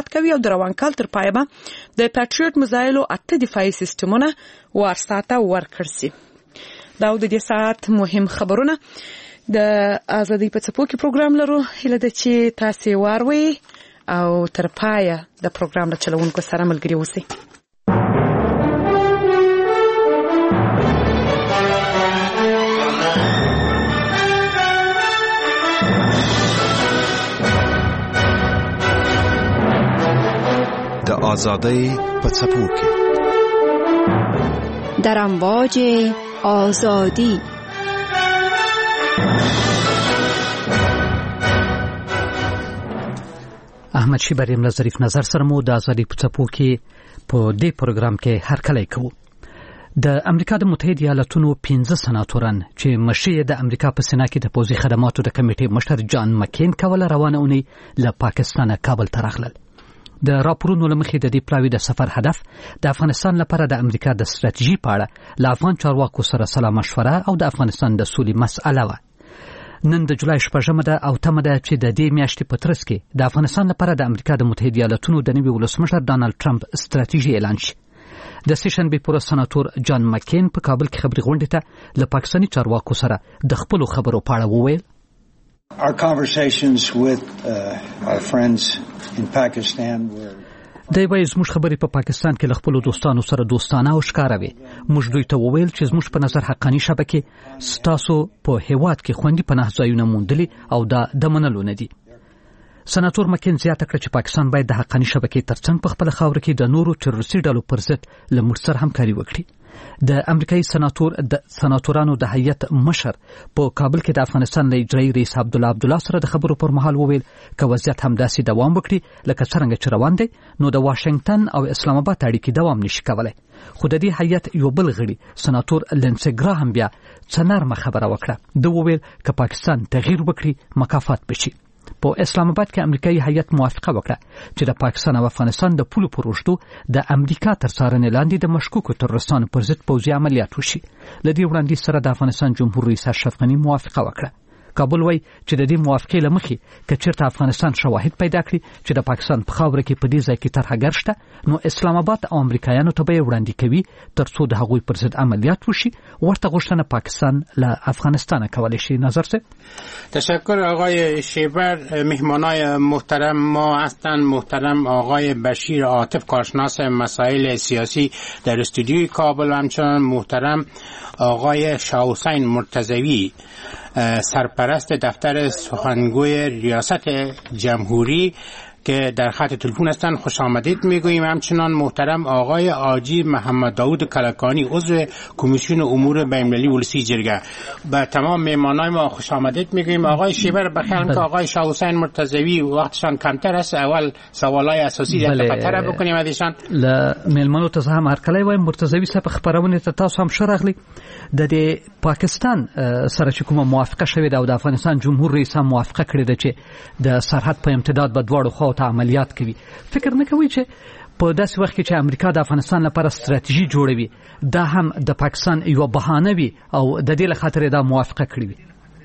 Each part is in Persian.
خدمت کوي او د روان کال تر پایه به د پټریوټ میزایلو 8 دفاعي سیستمونه وارساته ورکړل شي. دا د دې ساعت مهم خبرونه د ازادي په څپو کې پروګرام لرو. هله د چې تاسو واروي او تر پایه د پروګرام د چلوونکو سره ملګری اوسئ. د آزادی په څپو کې در امواج آزادی. احمد شیبر یم ظریف نظر سره مو د آزادی په څپو کې په دې پروګرام کې هرکلی کوو. د امریکا د متحده ایالاتونو 15 سناتوران چې مشري د امریکا په سنا کې د پوځي خدماتو د کمیټې مشر جان مکین کوله روانه اونۍ له پاکستان کابل ته راغلل. د راپورونو لمخې د دې پلاوي د سفر هدف د افغانستان لپاره د امریکا د ستراتیژي په اړه له افغان چارواکو سره سلا مشوره او د افغانستان د سولې مسأله وه. نن د جولای 8 ده او تمه ده چې د دې میاشتې په ترڅ کې د افغانستان لپاره د امریکا د متحده ایالاتونو د نوي ولسمشر ډانلډ ټرمپ ستراتیژي اعلان شي. د سیشن بي پور سناتور جان مکین په کابل کې خبري غونډې ته له پاکستاني چارواکو سره د خپل خبرو په اړه وویل. Our conversations with our friends in Pakistan were د وایي زموږ خبرې په پاکستان کې له خپل دوستانو سره دوستانه او ښکاره وي. موږ دوی ته وویل چې زموږ په نظر حقاني شبکې ستاسو په هیواد کې خوندي پناه ځایونه موندلي او دا د منلو نه دي. سناتور مکین زیاته کړه چې پاکستان باید د حقاني شبکې ترڅنګ په خپل خاور کې د نورو تروریستي ډلو پر ضد له موږ سره همکاري وکړي. د امریکایي سناتورانو د هیئت مشر په کابل کې د افغانستان د اجرایي رئیس عبدالله سره د خبرو پر مهال وویل که وضعیت همداسې دوام وکړي لکه څرنګه چې روان دی نو د واشنگټن او اسلام آباد اړیکې دوام نشي کولای. خو د دې هیئت یو بل غړي سناتور لینسي ګراهم بیا څه نرمه خبره وکړه. د وویل که پاکستان تغییر وکړي مکافات بشي. په اسلام آباد کې امریکایي هیئت موافقه وکړه چې د پاکستان او افغانستان د پولو پر اوږدو د امریکا تر څارنې لاندې د مشکوکو تروریستانو پر ضد پوځي عملیات وشي. له دې وړاندیز سره د افغانستان جمهور رئیس اشرف غني موافقه وکړه. کابل وایي چې د دې موافقې له مخې که چېرته افغانستان شواهد پیدا کړي چې د پاکستان په خاوره کې په دې ځای کې ترهګر شته نو اسلام آباد او امریکایانو ته به یې وړاندې کوي تر څو د هغوی پر ضد عملیات وشي. ورته غوښتنه پاکستان له افغانستان کولی شي. نظر سه. تشکر آقای شیبر. مهمانای محترم ما هستند محترم آقای بشیر عاطف کارشناس مسائل سیاسی در استودیوی کابل و همچنان محترم آقای شاه حسین مرتضوی سرپرست دفتر سخنگوی ریاست جمهوری که در خط تلفن هستند خوش آمدید میگوییم. همچنان محترم آقای آجی محمد داود کلکانی عضو کمیسیون امور بین‌المللی ولسی جرگه. به تمام مهمانان ما خوش آمدید میگوییم. آقای شیبر بخیر که آقای شاه حسین مرتضوی وقتشان کمتر است اول سوالای اساسی در خطر بکنیم ازشان. مهمانو ته هم هرکلی وایم. مرتضوی صاحب خبرونه ته تاسو هم شرغلی د پاکستان سره چې کومه موافقه شوې ده او د افغانستان جمهور رئیس هم موافقه کړې ده چې د سرحد په امتداد به دواړو خواو ته عملیات کوي. فکر نه کوي چې په داسې وخت کې چې امریکا د افغانستان لپاره ستراتیژي جوړوي دا هم د پاکستان یو بهانه وي او د دې له خاطر دا موافقه کړې وي؟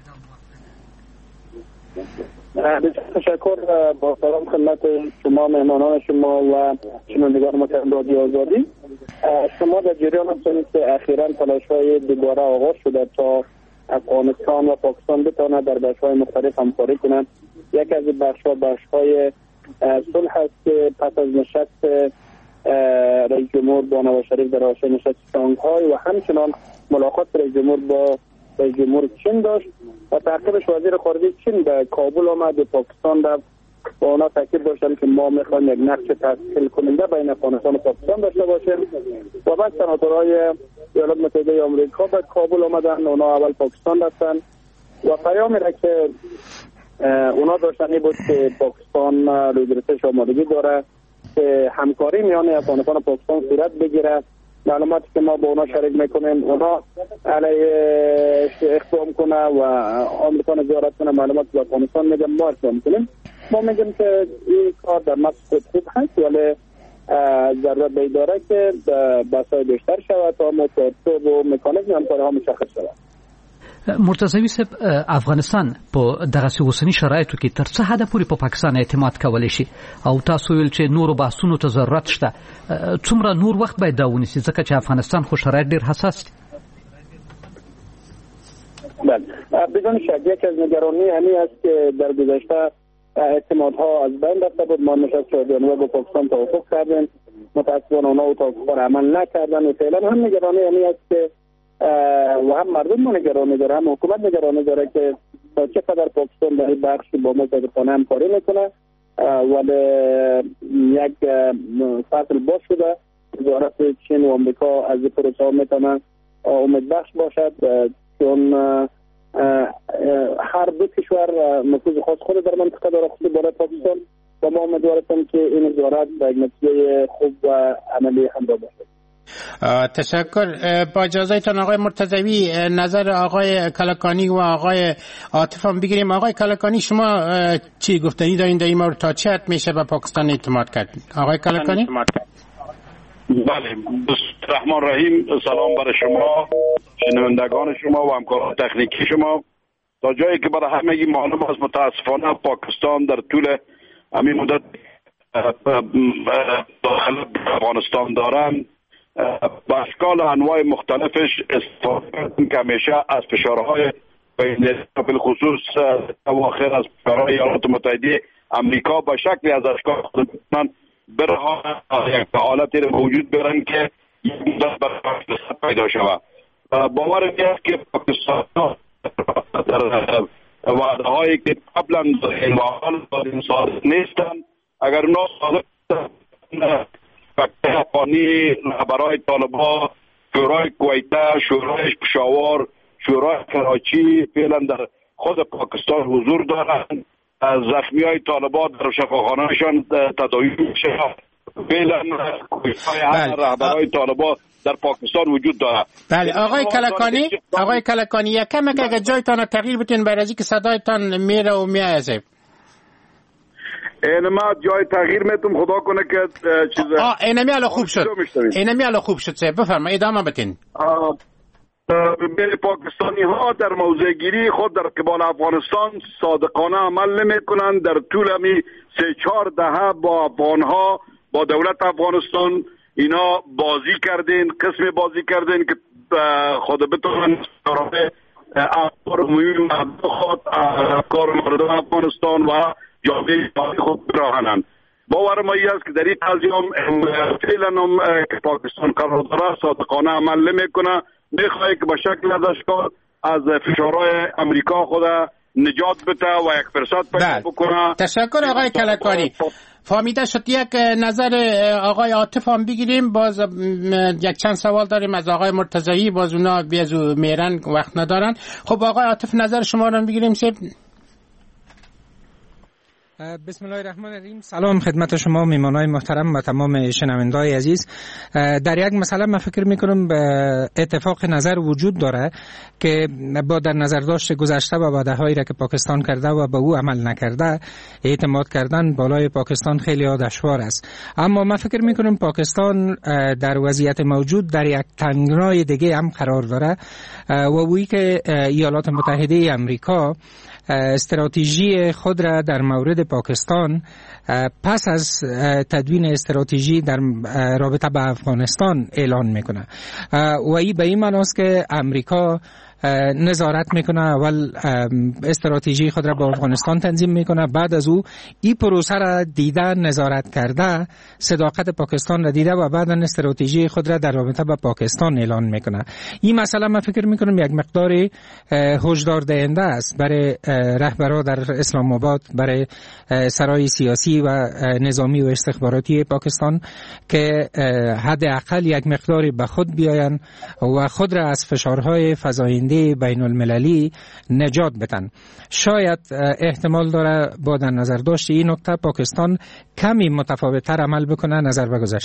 تشکر. با سلام خدمت شما مهمانان شما و شنوندگان محترم رادیو آزادی. شما در جریان هستید که اخیراً تلاش‌های دوباره آغاز شده تا افغانستان و پاکستان بتواند در بخش‌های مختلف همکاری کنند. یک از بخش‌های صلح است که پس از نشست رئیس جمهور با نواز شریف در حاشیه نشست شانگهای و همچنان ملاقات رئیس جمهور با رئیس جمهور چین داشت و تعقیبش وزیر خارجه چین به کابل آمد و پاکستان رفت با اونا تاکید داشتن که ما میخوایم یک نقش تشکیل کننده بین افغانستان و پاکستان داشته باشیم و بعد سناتورهای ایالات متحده آمریکا به کابل آمدن. اونا اول پاکستان رفتن و پیامی را که اونا داشتن این بود که پاکستان روی گرفتش آمادگی داره که همکاری میان افغانستان و پاکستان صورت بگیره. معلوماتی که ما با اونا شریک میکنیم اونا علیه اقدام کنه و آمریکا زیارت کنه معلومات به افغانستان میگم ما اقدام کنیم. ما میگیم که این کار در نفس خوب هست ولی ضرورت به داره که بحث‌های بیشتر شود تا متعارف و مکانیزم همکاری ها مشخص شود. مرتضوی صاحب، افغانستان په دغه اوسنی شرایطو کې تر څه حد پورې په پاکستان اعتماد کولی شي او تاسو ویل چې نورو بحثونو ته ضرورت شته، څومره نور وخت باید دا ونیسي ځکه چې افغانستان خو شرایط ډیر حساس دي؟ بدون شک یک از نگرانی همین است که در گذشته اعتمادها از بین رفته بود. ما نشست شاهدانه با پاکستان توافق کردیم، متاسفانه اونا توافق عمل نکردن و فعلا هم نگرانی همین است که و هم مردم نگرانی داره، هم حکومت نگرانی داره که تا چقدر پاکستان در این بخش با ما صادقانه همکاری میکنه. ولی یک فصل باز شده، وزارت چین و آمریکا از این پروسه ها میتونه امیدبخش باشد، چون هر دو کشور نفوذ خاص خود در منطقه داره، خود برای پاکستان، و ما امیدواریم که این وزارت به یک نتیجه خوب و عملی همراه باشد. تشکر. با اجازهتان آقای مرتضوی، نظر آقای کلکانی و آقای عاطف هم بگیریم. آقای کلکانی، شما چی گفتنی دارین در این مورد؟ تا چه حد میشه به پاکستان اعتماد کرد؟ آقای کلکانی؟ بله، الرحمن الرحیم. سلام برای شما، شنوندگان شما و همکاران تکنیکی شما. تا جایی که برای همگی معلوم است، متاسفانه پاکستان در طول همین مدت داخل افغانستان دارن با اشکال و انواع مختلفش استفاده کردن که همیشه از فشارهای بین بالخصوص اواخر از فشارهای ایالات متحده امریکا به شکلی از اشکال خودشان برها یک حالتی رو وجود برن که یک مدت برای پاکستان پیدا شود. باور می‌است که پاکستان در وعده هایی که قبلا این صادق نیستن، اگر اونا صادق فکر افغانی رهبرای طالبان، شورای کویته، شورای پشاور، شورای کراچی فعلا در خود پاکستان حضور دارند. زخمی های طالبان در شفاخانه‌شان تداوی میشه. فعلا کویته رهبرای طالبان در پاکستان وجود دارد. بله آقای کلکانی یکم اگه جایتان تغییر بتین برای اینکه صدایتان میره و میایزه. اینما جای تغییر میتونم خدا کنه که چیز اینمی الان خوب شد. بفرمایید ادامه بدین. پاکستانی ها در موضع گیری خود در قبال افغانستان صادقانه عمل نمی کنند. در طول همی 3-4 دهه با افغان ها، با دولت افغانستان اینا بازی کردین، قسم بازی کردین که خود بتونن افکار مهم افکار مردم افغانستان و جامعه خود براهنند. باور ما است که در این تلزیام فعلا هم که پاکستان قرار داره صادقانه عمل نمیکنه، میخواه که به شکل از اشکال از فشارهای امریکا خود نجات بده و یک فرصت پیدا بکنه. تشکر آقای کلکانی. فهمیده شد. یک نظر آقای عاطف هم بگیریم. باز یک چند سوال داریم از آقای مرتضوی، باز اونا بیازو میرن وقت ندارن. خب آقای عاطف نظر شما رو بگیریم. بسم الله الرحمن الرحیم. سلام خدمت شما میهمانان محترم و تمام شنوندگان عزیز. در یک مسئله من فکر میکنم اتفاق نظر وجود داره که با در نظر داشت گذشته و وعده‌هایی را که پاکستان کرده و به او عمل نکرده، اعتماد کردن بالای پاکستان خیلی دشوار است. اما من فکر میکنم پاکستان در وضعیت موجود در یک تنگنای دیگه هم قرار داره و وی که ایالات متحده امریکا استراتژی خود را در مورد پاکستان پس از تدوین استراتژی در رابطه با افغانستان اعلان میکنه و این به این معنی است که امریکا نظارت میکنه، اول استراتژی خود را با افغانستان تنظیم میکنه، بعد از او این پروسه را دیده، نظارت کرده، صداقت پاکستان را دیده و بعد استراتژی خود را در رابطه با پاکستان اعلان میکنه. این مسئله من فکر میکنم یک مقدار هشدار دهنده است برای رهبران در اسلام آباد، برای سرای سیاسی و نظامی و استخباراتی پاکستان که حداقل یک مقدار به خود بیاین و خود را از فشارهای فزاینده بین المللی نجات بدن. شاید احتمال داره با در نظر داشت این نکته پاکستان کمی متفاوت‌تر عمل بکنه نظر به گذشته.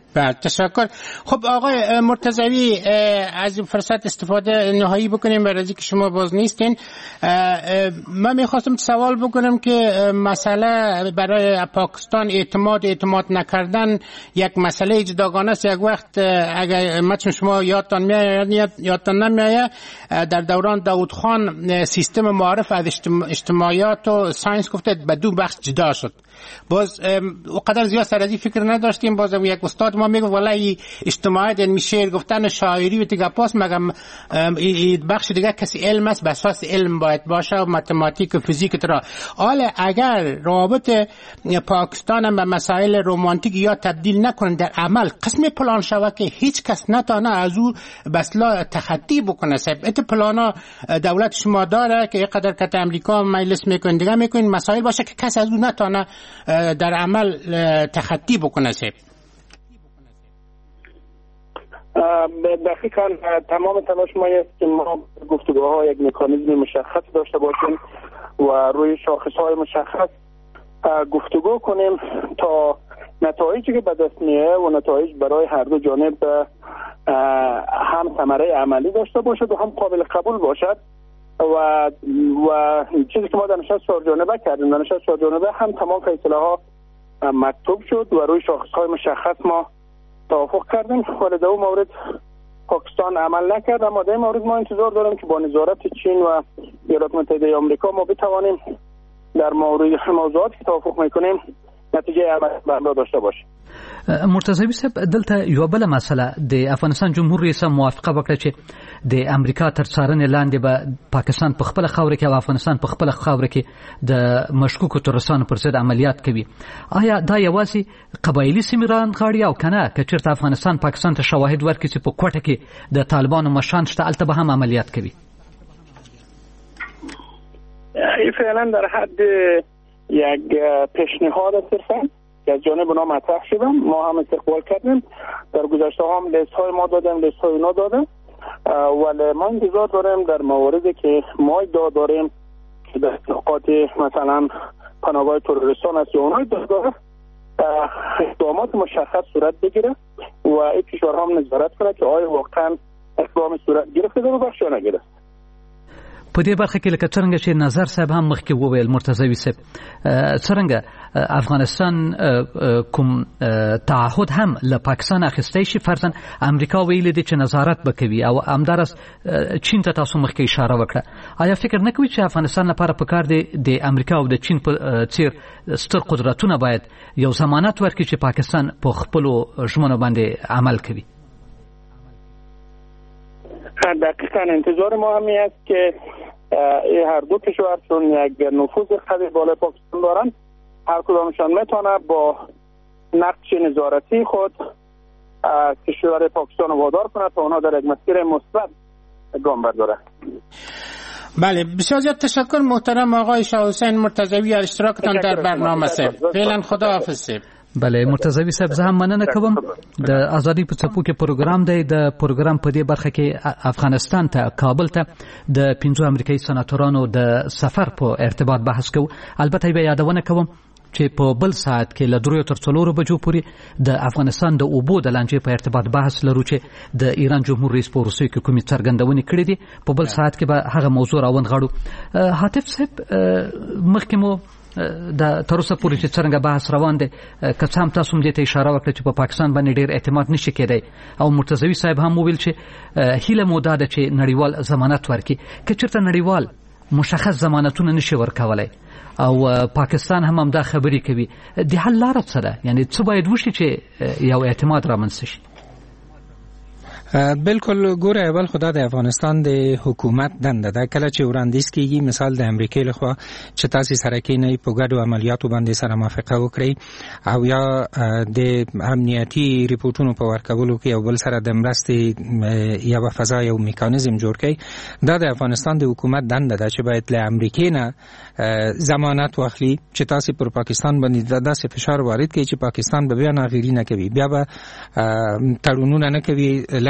بله تشکر. خب آقای مرتضوی از فرصت استفاده نهایی بکنیم برای اینکه شما باز نیستین. من میخواستم سوال بکنم که مسئله برای پاکستان اعتماد نکردن یک مسئله جداگانه است. یک وقت اگر مثلا شما یادتان میاد یادتان نمیاد در دوران داود خان سیستم معارف از اجتماعیات و ساینس گفته به دو بخش جدا شد. باز اونقدر زیاد سر از این فکر نداشتیم. باز یک استاد ما میگه والله اجتماعیت یعنی شعر گفتن و شاعری و دیگه پاس مگم بخش دیگه کسی علم است به اساس علم باید باشه و متماتیک و فیزیک ترا. حالا اگر رابط پاکستان به مسائل رومانتیک یا تبدیل نکنن در عمل قسم پلان شوه که هیچ کس نتانه از او بسلا تخطی بکنه. ات پلانا دولت شما داره که یقدر که امریکا مجلس میکنه دیگه میکنه مسائل باشه که کس از او نتانه در عمل تخطی بکنه. دقیقاً تمام تلاش ما است که ما گفتگوها یک مکانیزم مشخص داشته باشیم و روی شاخص‌های مشخص گفتگو کنیم تا نتایجی که به دست میاد و نتایج برای هر دو جانب هم ثمره عملی داشته باشد و هم قابل قبول باشد. و چیزی که ما در نشست 4 جانبه کردیم، در نشست 4 جانبه هم تمام فیصله ها مکتوب شد و روی شاخص‌های مشخص ما توافق کردیم. ولی در اون مورد پاکستان عمل نکرد، اما در این مورد ما انتظار داریم که با نظارت چین و ایالات متحده آمریکا ما بتوانیم در مورد موضوعاتی که توافق میکنیم نتیجه عملی داشته باشیم. مرتضوی صاحب دلته یو بل مسله د افغانستان جمهور رئیس موافقه وکړه چې د امریکا تر څارنې لاندې به پاکستان په خپل خاور کې او افغانستان په خپل خاور کې د مشکوکو ترورستانو پر ضد عملیات کوي. آیا دا یوازې قبایلی سیمران غاړي او کنه که چیرته افغانستان پاکستان ته شواهد ورکړي چې په کوټه کې د طالبانو مشران شته الته به هم عملیات کوي؟ فعلا در حد یک پیشنهاد صرفا که از جانب اونا مطرح شدن ما هم استقبال کردیم. در گذشته هم لیست های ما دادیم، لیست های اونا دادیم، ولی ما انتظار داریم در مواردی که ما ادعا داریم که در نقاط مثلا پناهگاه تروریستان است یا اونها ادعا داره اقدامات مشخص صورت بگیره و این کشورها هم نظارت کنه که آیا واقعا اقدام صورت گرفته یا بخش یا نگرفته. په دې برخه کې لکه څنګه چې نظر صاحب هم مخکې وویل مرتضوی صاحب څنګه افغانستان کوم تعهد هم له پاکستان اخیستی شي فرضاً امریکا ویلي دي چې نظارت وکوي او همدارس چین ته تاسو مخکې اشاره وکړه. آیا فکر نه کوئ چې افغانستان لپاره پکار دی د امریکا او د چین په څیر ستر قدرتونه باید یو ضمانت ورکړي چې پاکستان په خپلو ژمنو باندې عمل کوي؟ دقیقاً انتظار ما همی است که هر دو کشور چون یک نفوذ قوی بالای پاکستان دارن هر کدامشان میتونه با نقش نظارتی خود کشور پاکستان وادار کنه تا اونها در یک مسیر مثبت گام برداره. بله بسیار زیاد تشکر محترم آقای شاه حسین مرتضوی از اشتراکتان در برنامه سه. فعلا خداحافظ. بله مرتضوی صاحب زه هم مننه کوم. د ازادي په څپو کې پروګرام دی. د پروګرام په دې برخه کې افغانستان ته کابل ته د 15 امریکایي سناتورانو د سفر په ارتباط بحث کوو. البته به یادونه کوم چې په بل ساعت کې له 3 تر 4 بجو پورې د افغانستان د اوبو د لانجې په ارتباط بحث لرو چې د ایران جمهور رئیس په روسیې کې کومې څرګندونې کړې دي. په بل ساعت کې به هغه موضوع راوند غاړو. حاتف صاحب مخکې مو د تر اوسه پورې چې څنګه بحث روان دی که څه هم تاسو هم دې ته اشاره وکړه چې په پاکستان باندې ډېر اعتماد نشي کېدی او مرتضوي صاحب هم وویل چې هیله مو دا ده چې نړیوال ضمانت ورکړي. که چېرته نړیوال مشخص ضمانتونه نشي ورکولی او پاکستان هم همدا خبرې کوي د حل لاره څه ده؟ یعنی څه باید وشي چې یو اعتماد رامنځته شي؟ بالکل ګوره اول خدا د افغانستان د حکومت دنده ده کله چې وړاندیز کیږي مثال د امریکای لخوا چې تاسو سره کې نه په ګډو عملیاتو باندې سره موافقه وکړي او یا د امنیتي ریپورتونو په ورکولو کې او بل سره د مرستې یا فضا یو میکانیزم جوړ کړي دا د افغانستان د حکومت دنده ده چې باید له امریکای نه ضمانت واخلي چې تاسو پر پاکستان باندې داسې فشار وارد کړي چې پاکستان به بیا ناغیری نه کوي، بیا به تړونونه نه کوي لکه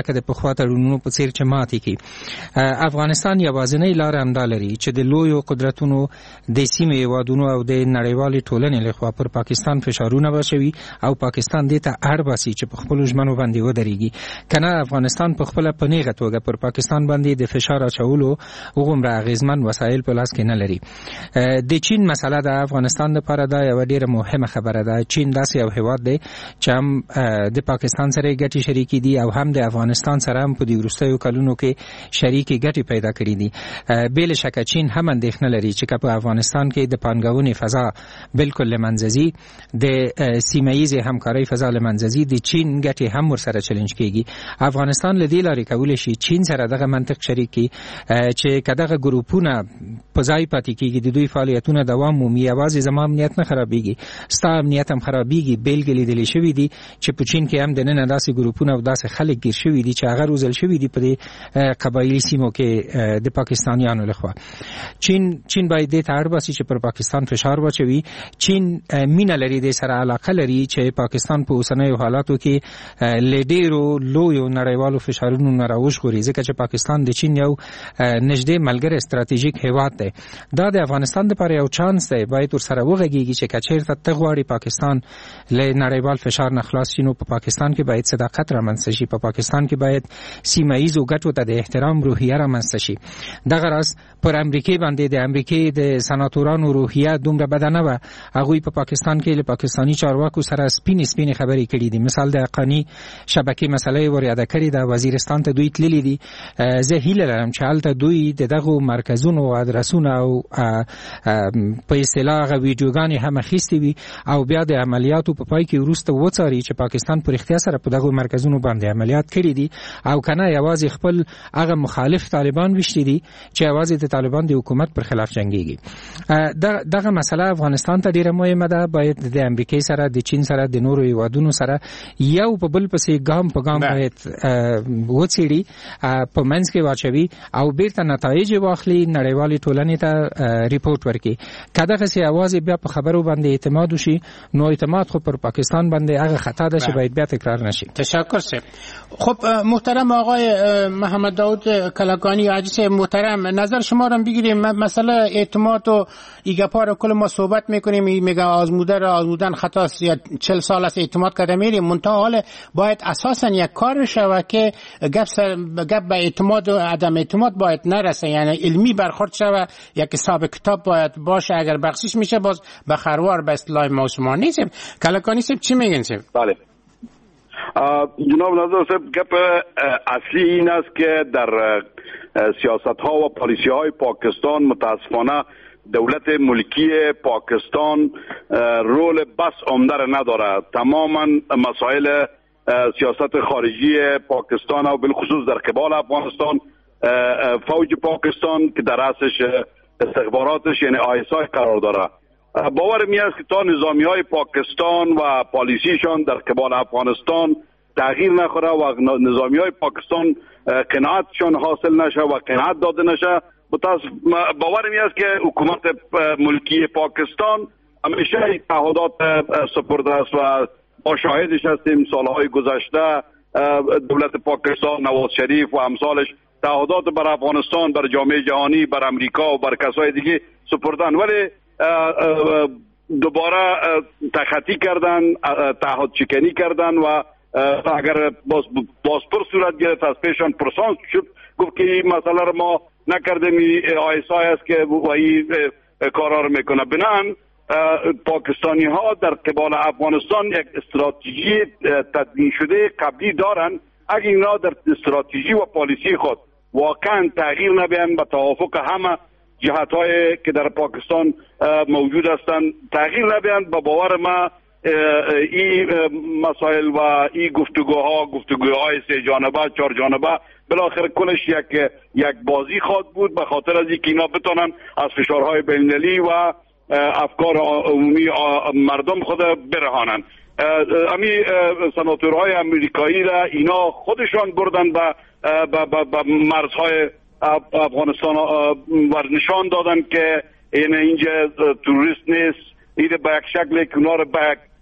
لکه د پخوا تړونونو په څیر چې ماتې کړي. افغانستان یوازینۍ لار همدا لري چې د لویو قدرتونو د سیمې هیوادونو او د نړیوالې ټولنې لخوا پر پاکستان فشارونه وشوي او پاکستان دې ته اړ باسي چې په خپلو ژمنو باندې ودرېږي. که نه افغانستان په خپله په نیغه توګه پر پاکستان باندې د فشار اچولو هغومره اغېزمن وسایل په لاس کې نه لري. د چین مسله د افغانستان لپاره دا یوه ډېره مهمه خبره ده. چین داسې یو هیواد دی چې هم د پاکستان سره ګټې شریکې دي او هم د افغانستان سره هم په دې وروستیو کلونو کې شریکې ګټې پیدا کړي دي. بې له شکه چین هم اندېښنه لري چې که په افغانستان کې د پانګونې فضا بالکل له منځه ځي، د سیمه ییزې همکارۍ فضا له منځه ځي، د چین ګټې هم ورسره چلنج کېږي. افغانستان له دې لارې کولی شي چین سره دغه منطق شریک کړي چې که دغه ګروپونه په ځای پاتې کېږي، د دوی فعالیتونه دوام مومي، یوازې زما امنیت نه خرابېږي، ستا امنیت هم خرابېږي. بېلګې لیدلې شوي دي چې په چین کې هم دننه داسې ګروپونه او داسې خلک ګیر شوي دي چې هغه روزل شوي دي په دې قبایلي سیمو کې د پاکستانیانو لخوا. چین باید دې ته اړ باسي چې پر پاکستان فشار واچوي. چین مینه لري، دې سره علاقه لري چې پاکستان په اوسنیو حالاتو کې له ډېرو لویو نړیوالو فشارونو نه راوژغوري، ځکه چې پاکستان د چین یو نږدې ملګری ستراتیژیک هیواد دی. دا د افغانستان لپاره یو چانس دی، باید ورسره وغږېږي چې که چېرته ته غواړې پاکستان له نړیوال فشار نه خلاص شي، نو په پاکستان کې باید صداقت رامنځته شي، په پاکستان کې باید سیمه ییزو ګټو ته د احترام روحیه رامنځته شي. دغه راز پر امریکې باندې د امریکې د سناتورانو روحیه دومره بده نه وه. هغوی په پاکستان کې له پاکستاني چارواکو سره سپینې خبرې کړي دي. مثال د حقاني شبکې مسله یې ور یاده کړې ده. وزیرستان ته دوی تللي دي. زه هیله لرم چې هلته دوی د دغو مرکزونو ادرسونه او په اصطلاح هغه ویډیوګانې هم اخیستې وي او بیا د عملیاتو په پای کې وروسته وڅاري چې پاکستان په رښتیا سره په دغو مرکزونو باندې عملیات کړي دي او که نه یوازې خپل هغه مخالف طالبان ویشتي دي چې یوازې د طالبان د حکومت پر خلاف جنګېږي. دغه مسله افغانستان ته ډېره مهمه ده. باید د امریکې سره، د چین سره، د نورو هیوادونو سره یو په بل پسې ګام په ګام باید وڅېړي، په منځ کې واچوي او بیرته نتایج واخلي، نړیوالې ټولنې ته ریپورټ ورکړي. که دغسې یوازې بیا په خبرو باندې اعتماد وشي، نو اعتماد خو پر پاکستان باندې هغه خطا ده چې باید بیا تکرار نشي. تشکر صاحب. خب محترم آقای محمد داود کلکانی عزیز محترم، نظر شما رو بگیریم. مسئله اعتماد و ایگپا رو کل ما صحبت میکنیم، میگه آزمودن خطاست یا 40 سال است اعتماد کرده میریم، منتها حال باید اساسا یک کار شوه که گپ به اعتماد و عدم اعتماد باید نرسه، یعنی علمی برخورد شوه، یک حساب کتاب باید باشه. اگر بخشش میشه باز به خروار به اصطلاح ما شما نیستیم. کلکانی صاحب چی میگن صاحب؟ بله جناب نظر صاحب، گپ اصلی این است که در سیاست ها و پالیسی های پاکستان متاسفانه دولت ملکی پاکستان رول بس عمده را نداره. تماما مسائل سیاست خارجی پاکستان و بالخصوص در قبال افغانستان، فوج پاکستان که در رأسش استخباراتش یعنی ISI قرار داره. باور می است که تا نظامی های پاکستان و پالیسیشان در قبال افغانستان تغییر نخوره و نظامی های پاکستان قناعتشان حاصل نشه و قناعت داده نشه، باور می است که حکومت ملکی پاکستان همیشه تعهدات سپرده است و ما شاهدش هستیم. سالهای گذشته دولت پاکستان، نواز شریف و امثالش تعهدات بر افغانستان، بر جامعه جهانی، بر امریکا و بر کسای دیگه سپردن، ولی دوباره تخطی کردن، تعهد شکنی کردن و اگر بازپرس صورت گرفت از پیشان پرسانس شد، گفت که این مسئله رو ما نکردیم، آیسای است که وہی کارا رو میکنه. بنابراین پاکستانی ها در قبال افغانستان یک استراتژی تدوین شده قبلی دارن. اگر اینا در استراتژی و پالیسی خود واقعا تغییر نبیان، به توافق همه جهت هایی که در پاکستان موجود هستند تغییر نبیان، با باور ما این مسائل و این گفتگوهای 3 جانبه 4 جانبه بالاخره کلش یک بازی خواهد بود، به خاطر از اینکه اینا بتونن از فشارهای بین‌المللی و افکار عمومی مردم خود برهانن. امی سناتورهای امریکایی را اینا خودشان بردن به مرزهای افغانستان و نشان دادن که اینجا توریست نیست، این به یک شکل که اونا رو به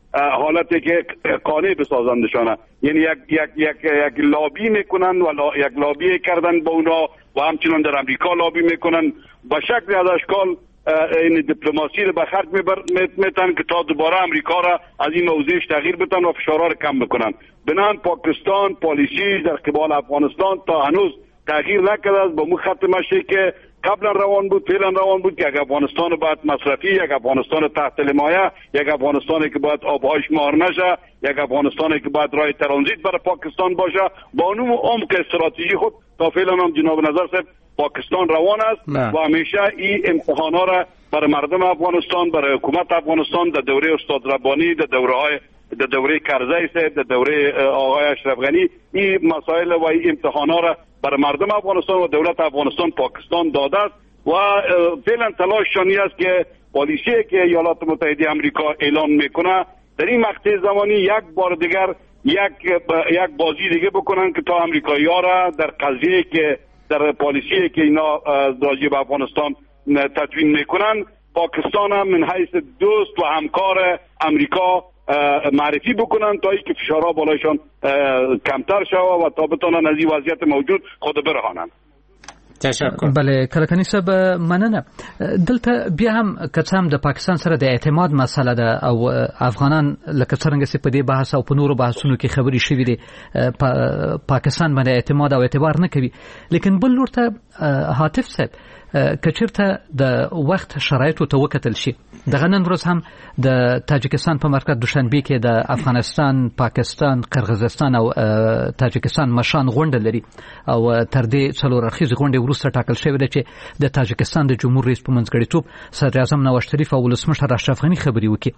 حالتی که قانع بسازندشانه. یعنی یک لابی میکنن و یک لابی کردن با اونا و همچنان در امریکا لابی میکنن به شکل از اشکال این دیپلماسی رو به خرج میتن که تا دوباره امریکا را از این موضوعش تغییر بدن و فشارها رو کم بکنن. بنان پاکستان پالیسی در قبال افغانستان تا هنوز تغییر نکرده است. با مو خط مشی که قبلا روان بود، فعلا روان بود که یک افغانستان باید مصرفی، یک افغانستان تحت حمایه، یک افغانستانی که باید آبهایش مهار نشه، یک افغانستانی که باید راه ترانزیت برای پاکستان باشه. با اون عمق استراتژی خود تا فعلا هم جناب نظر صاحب پاکستان روان است و همیشه این امتحانا را برای مردم افغانستان، برای حکومت افغانستان در دوره استاد ربانی، در دوره کرزی صاحب، در دوره آقای اشرف غنی این مسائل و این امتحانا را برای مردم افغانستان و دولت افغانستان پاکستان داده است و فعلا تلاششانی است که پالیسی که ایالات متحده آمریکا اعلان میکنه در این مقطع زمانی یک بار دیگر یک بازی دیگه بکنن که تا آمریکایی‌ها را در قضیه که در پالیسی که اینا راجع به افغانستان تدوین میکنن پاکستان هم من حیث دوست و همکار امریکا معرفی بکنن تا اینکه فشارها بالایشان کمتر شود و تا بتونن از این وضعیت موجود خود برهانن. تشکر. بله کلکنی صاحب مننه. دلته بیا هم کڅام د پاکستان سره د اعتماد مسله ده او افغانان لکه څنګه چې په دې بحث او په نورو بحثونو کې خبري شوې دي پاکستان باندې اعتماد او اعتبار نه کوي. لیکن بل لور ته حاتف صاحب کچرته د وخت شرایطو ته وکتل شي دغه نن ورځ هم د تاجکستان په مرکز دوشنبه کې د افغانستان، پاکستان، قرغیزستان او تاجکستان مشان غونډه لري او تر دې څلور اړخیزه غونډه وروسته ټاکل شوې ده چې د تاجکستان د جمهور رئیس په منځګړیتوب صدر اعظم نواز شریف او ولسمشر اشرف غنی خبري وکړي.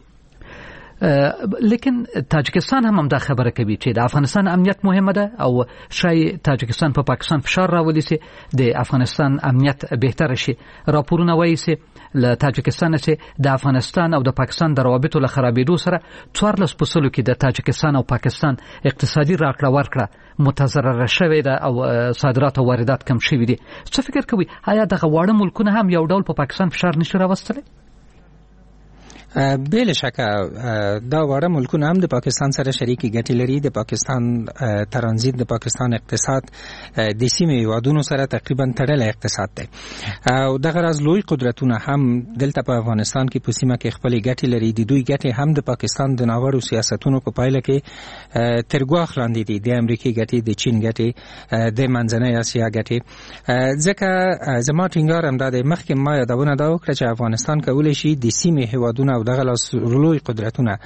لیکن تاجکستان هم دا خبره کوي چې د افغانستان امنیت مهمه ده او شاید تاجکستان په پاکستان فشار راولي چې د افغانستان امنیت بهتر شي. راپورونه وایي چې له تاجکستان چې د افغانستان او د پاکستان د روابطو له خرابېدو سره 14% کې د تاجکستان او پاکستان اقتصادي راکړه ورکړه متضرره شوې ده او صادرات او واردات کم شوي دي. څه فکر کوي آیا دغه واړه ملکونه هم یو ډول په پاکستان فشار نشي راوستلی؟ بله شکه دا واړه ملکونه هم د پاکستان سره شریکي ګټې لري. د پاکستان ترانزیت، د پاکستان اقتصاد د سیمې هیوادونو سره تقریبا تړلی اقتصاد دی او دغه راز لوی قدرتونه هم دلته په افغانستان کې په سیمه کې خپلې ګټې لري. د دوی ګټې هم د پاکستان د ناوړو سیاستونو په پایله کې تر ګواښ لاندې دي. د امریکې ګټې، د چین ګټې، د منځنۍ اسیا ګټې. ځکه زما ټینګار همدا دی، مخکې ما یادونه دا وکړه چې افغانستان کولی شي د سیمې هیوادونه او دغه لوی قدرتونه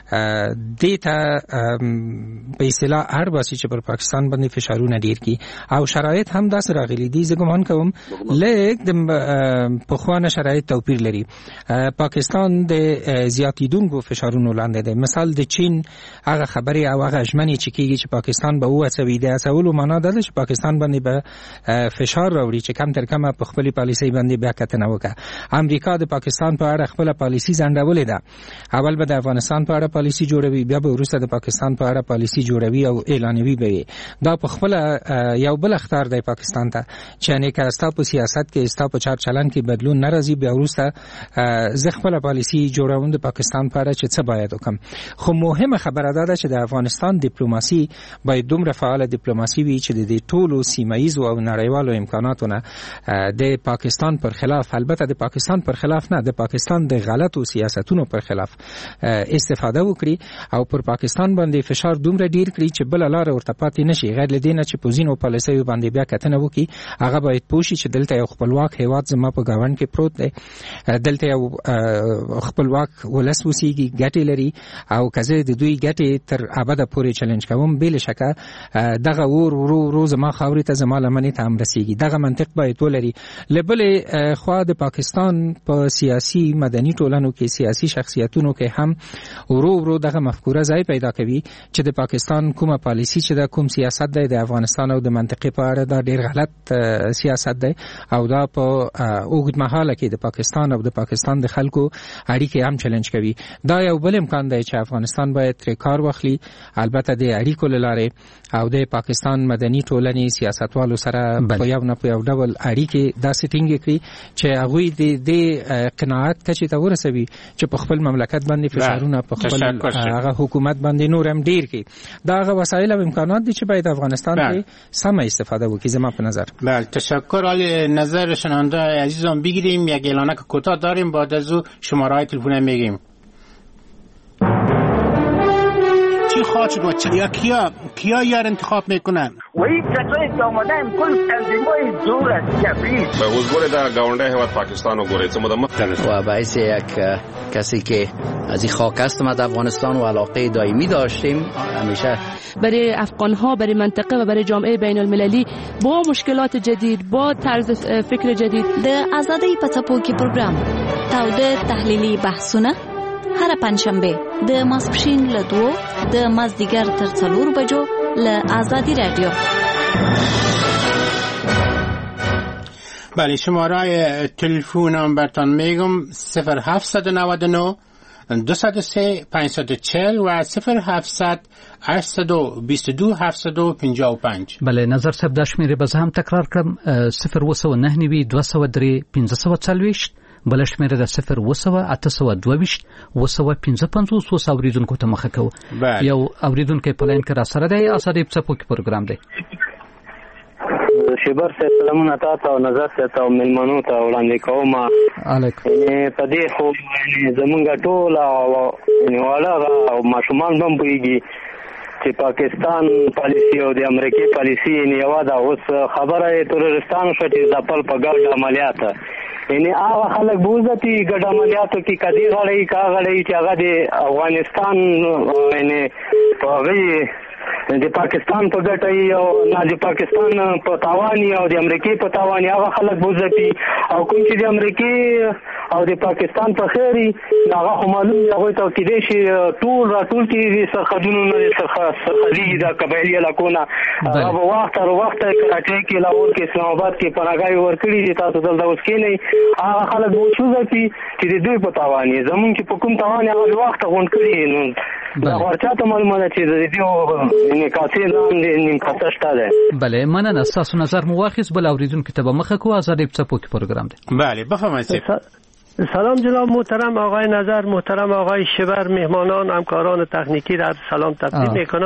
دیتا په اصطلاح هر باسي چې پر پاکستان باندې فشارونه ډیر کی او شرایط هم داس راغلي دي. زه ګمان کوم لیک د پخوانه شرایط توپیر لري. پاکستان د زیاتیدونکو فشارونو لاندې دی. مثال د چین هغه خبري او هغه ژمنې چې کیږي چې پاکستان به وڅوي د اصولو معنا ده چې پاکستان باندې به فشار راوړي چې کم تر کمه په خپل پالیسي باندې بیا کتنه وکړي. امریکا د پاکستان په اړه خپل پالیسي ځانډولې ده. اول به د افغانستان په اړه پالیسي جوړوي، بیا به وروسته د پاکستان په اړه پالیسي جوړوي او اعلانوي به. دا په خپل یو بل اختیار دی پاکستان ته چې نه کاستا په سیاست کې استا په چار چلن کې بدلون ناراضي، بیا وروسته زه خپل پالیسي جوړوم د پاکستان په اړه چې څه باید وکم. خو مهمه خبره ده چې د افغانستان ډیپلوماسي باید دومره فعال ډیپلوماسي وي چې د ټولو سیمایي او نړیوالو امکاناتونه د پاکستان پر خلاف، البته د پاکستان پر خلاف نه، د پاکستان د غلطو سیاستونو پر خلاف استفاده وکړي او پر پاکستان باندې فشار دومره ډیر کړي چې بل لار ورته پاتې نشي. غیر لدینه چې پوزینو پالیسي باندې بیا کتنه وکړي، هغه باید پوښي چې دلته یو خپلواک هیواد زما په گاوند کې پروت دی، دلته یو خپلواک ولس وسیږي، ګټې لري او کزه د دوی ګټې تر ابده پورې چیلنج کوم. بل شکه دغه ورو زما خاورې ته زما لمنې ته هم رسیږي. دغه منطق باید ولري. لبل خو د پاکستان په سیاسي مدني ټولنو کې، سیاسي شخصیتونو کې هم ورو دغه مفکوره ځای پیدا کوي چې د پاکستان کومه پالیسی چې د کوم سیاست دی د افغانستان او د منطقې په اړه دا ډیر غلط سیاست دی او دا په اوږد مهاله کې د پاکستان او د پاکستان د خلکو اړیکې هم چیلنج کوي. دا یو بل امکان دی چې افغانستان باید تر کار واخلي، البته د اړیکو لاره او د پاکستان مدني ټولنې سیاستوالو سره په یو نه په یو ډول اړیکې دا سټینګ کړي چې هغه د قناعت کچې ته ورسوي چې په خپل مملکت باندې فشارونه په خپل هغه حکومت باندې نور هم ډیر کی دا هغه وسایل او امکانات دي چې باید افغانستان کې سم استفاده وکړي زما په نظر. بله تشکر. علی نظر شنونده عزیزان بگیریم، یک اعلانک کوتاه داریم، بعد از او شماره‌های تلفن میگیم. چی خواهد شد یا کیا یار انتخاب میکنن؟ وی کسایی که آمدن کل تنظیمای زور است کفریست به حضور در گاونده هیواد پاکستان و گوره و باعث یک کسی که از این خاک است ما در افغانستان و علاقه دائمی داشتیم همیشه برای افغانها، برای منطقه و برای جامعه بین المللی با مشکلات جدید، با طرز فکر جدید. د آزادۍ په څپو کې پروګرام تاوده تحلیلي بحثونه هر پنځشنبه د ماسپښین له 2 د مازدیګر تر 4 بجو له آزادی رادیو. بله شماره تلفنم براتون میگم 0799 203 540 و 0700 822 755. بله نظر صاحب دا شمیره به هم تکرار کړم 0999 203 540 بل شمیره د 0822 955 وس اوریدونکو ته مخه کو. یو اوریدونکو په لاین کې را سره دی آزادۍ په څپو کې پروګرام دی. شبر سے سلامونه تاسو او نظر ته او ملمنو ته وړاندې کوم. علیکم. په دې خو زمونږ ټول او نیواله او ماشومان هم پوهیږي چې پاکستان پالیسی او د امریکای پالیسی نیوا دا اوس خبره ترورستان شو چې د خپل په ګډ عملیات یعنی هغه خلک بوزتي ګډ عملیاتو کې کدي غړي کا غړي چې هغه د افغانستان یعنی په د پاکستان په ګټه او نه د پاکستان په تاوان او د امریکای په تاوان هغه خلک بوزتي او کوم چې د امریکای او د پاکستان په خیري هغه معلوم دی هغه ته کې دي چې ټول کې سرخدونو نه سرخدي د قبایلی علاقونه هغه وخت کراچۍ کې لاهور کې اسلام آباد کې پناهګای ورکړي دي تاسو دلته اوس کې نه هغه خلک بوزتي چې د دوی په تاوان زمون کې په کوم تاوان هغه وخت غونډ کړي نو دا ورچاته معلومه ده چې د دې نکاسې لاندې نیمکته شته ده. بله مننه تاسو نظر مو واخیست. بل اوریدونکو ته به مخه کو آزادۍ په څپو کې پروګرام دی. بله بفرمایید. سلام جناب محترم آقای نظر، محترم آقای شبر، مهمانان، همکاران تکنیکی را سلام تقدیم میکنم.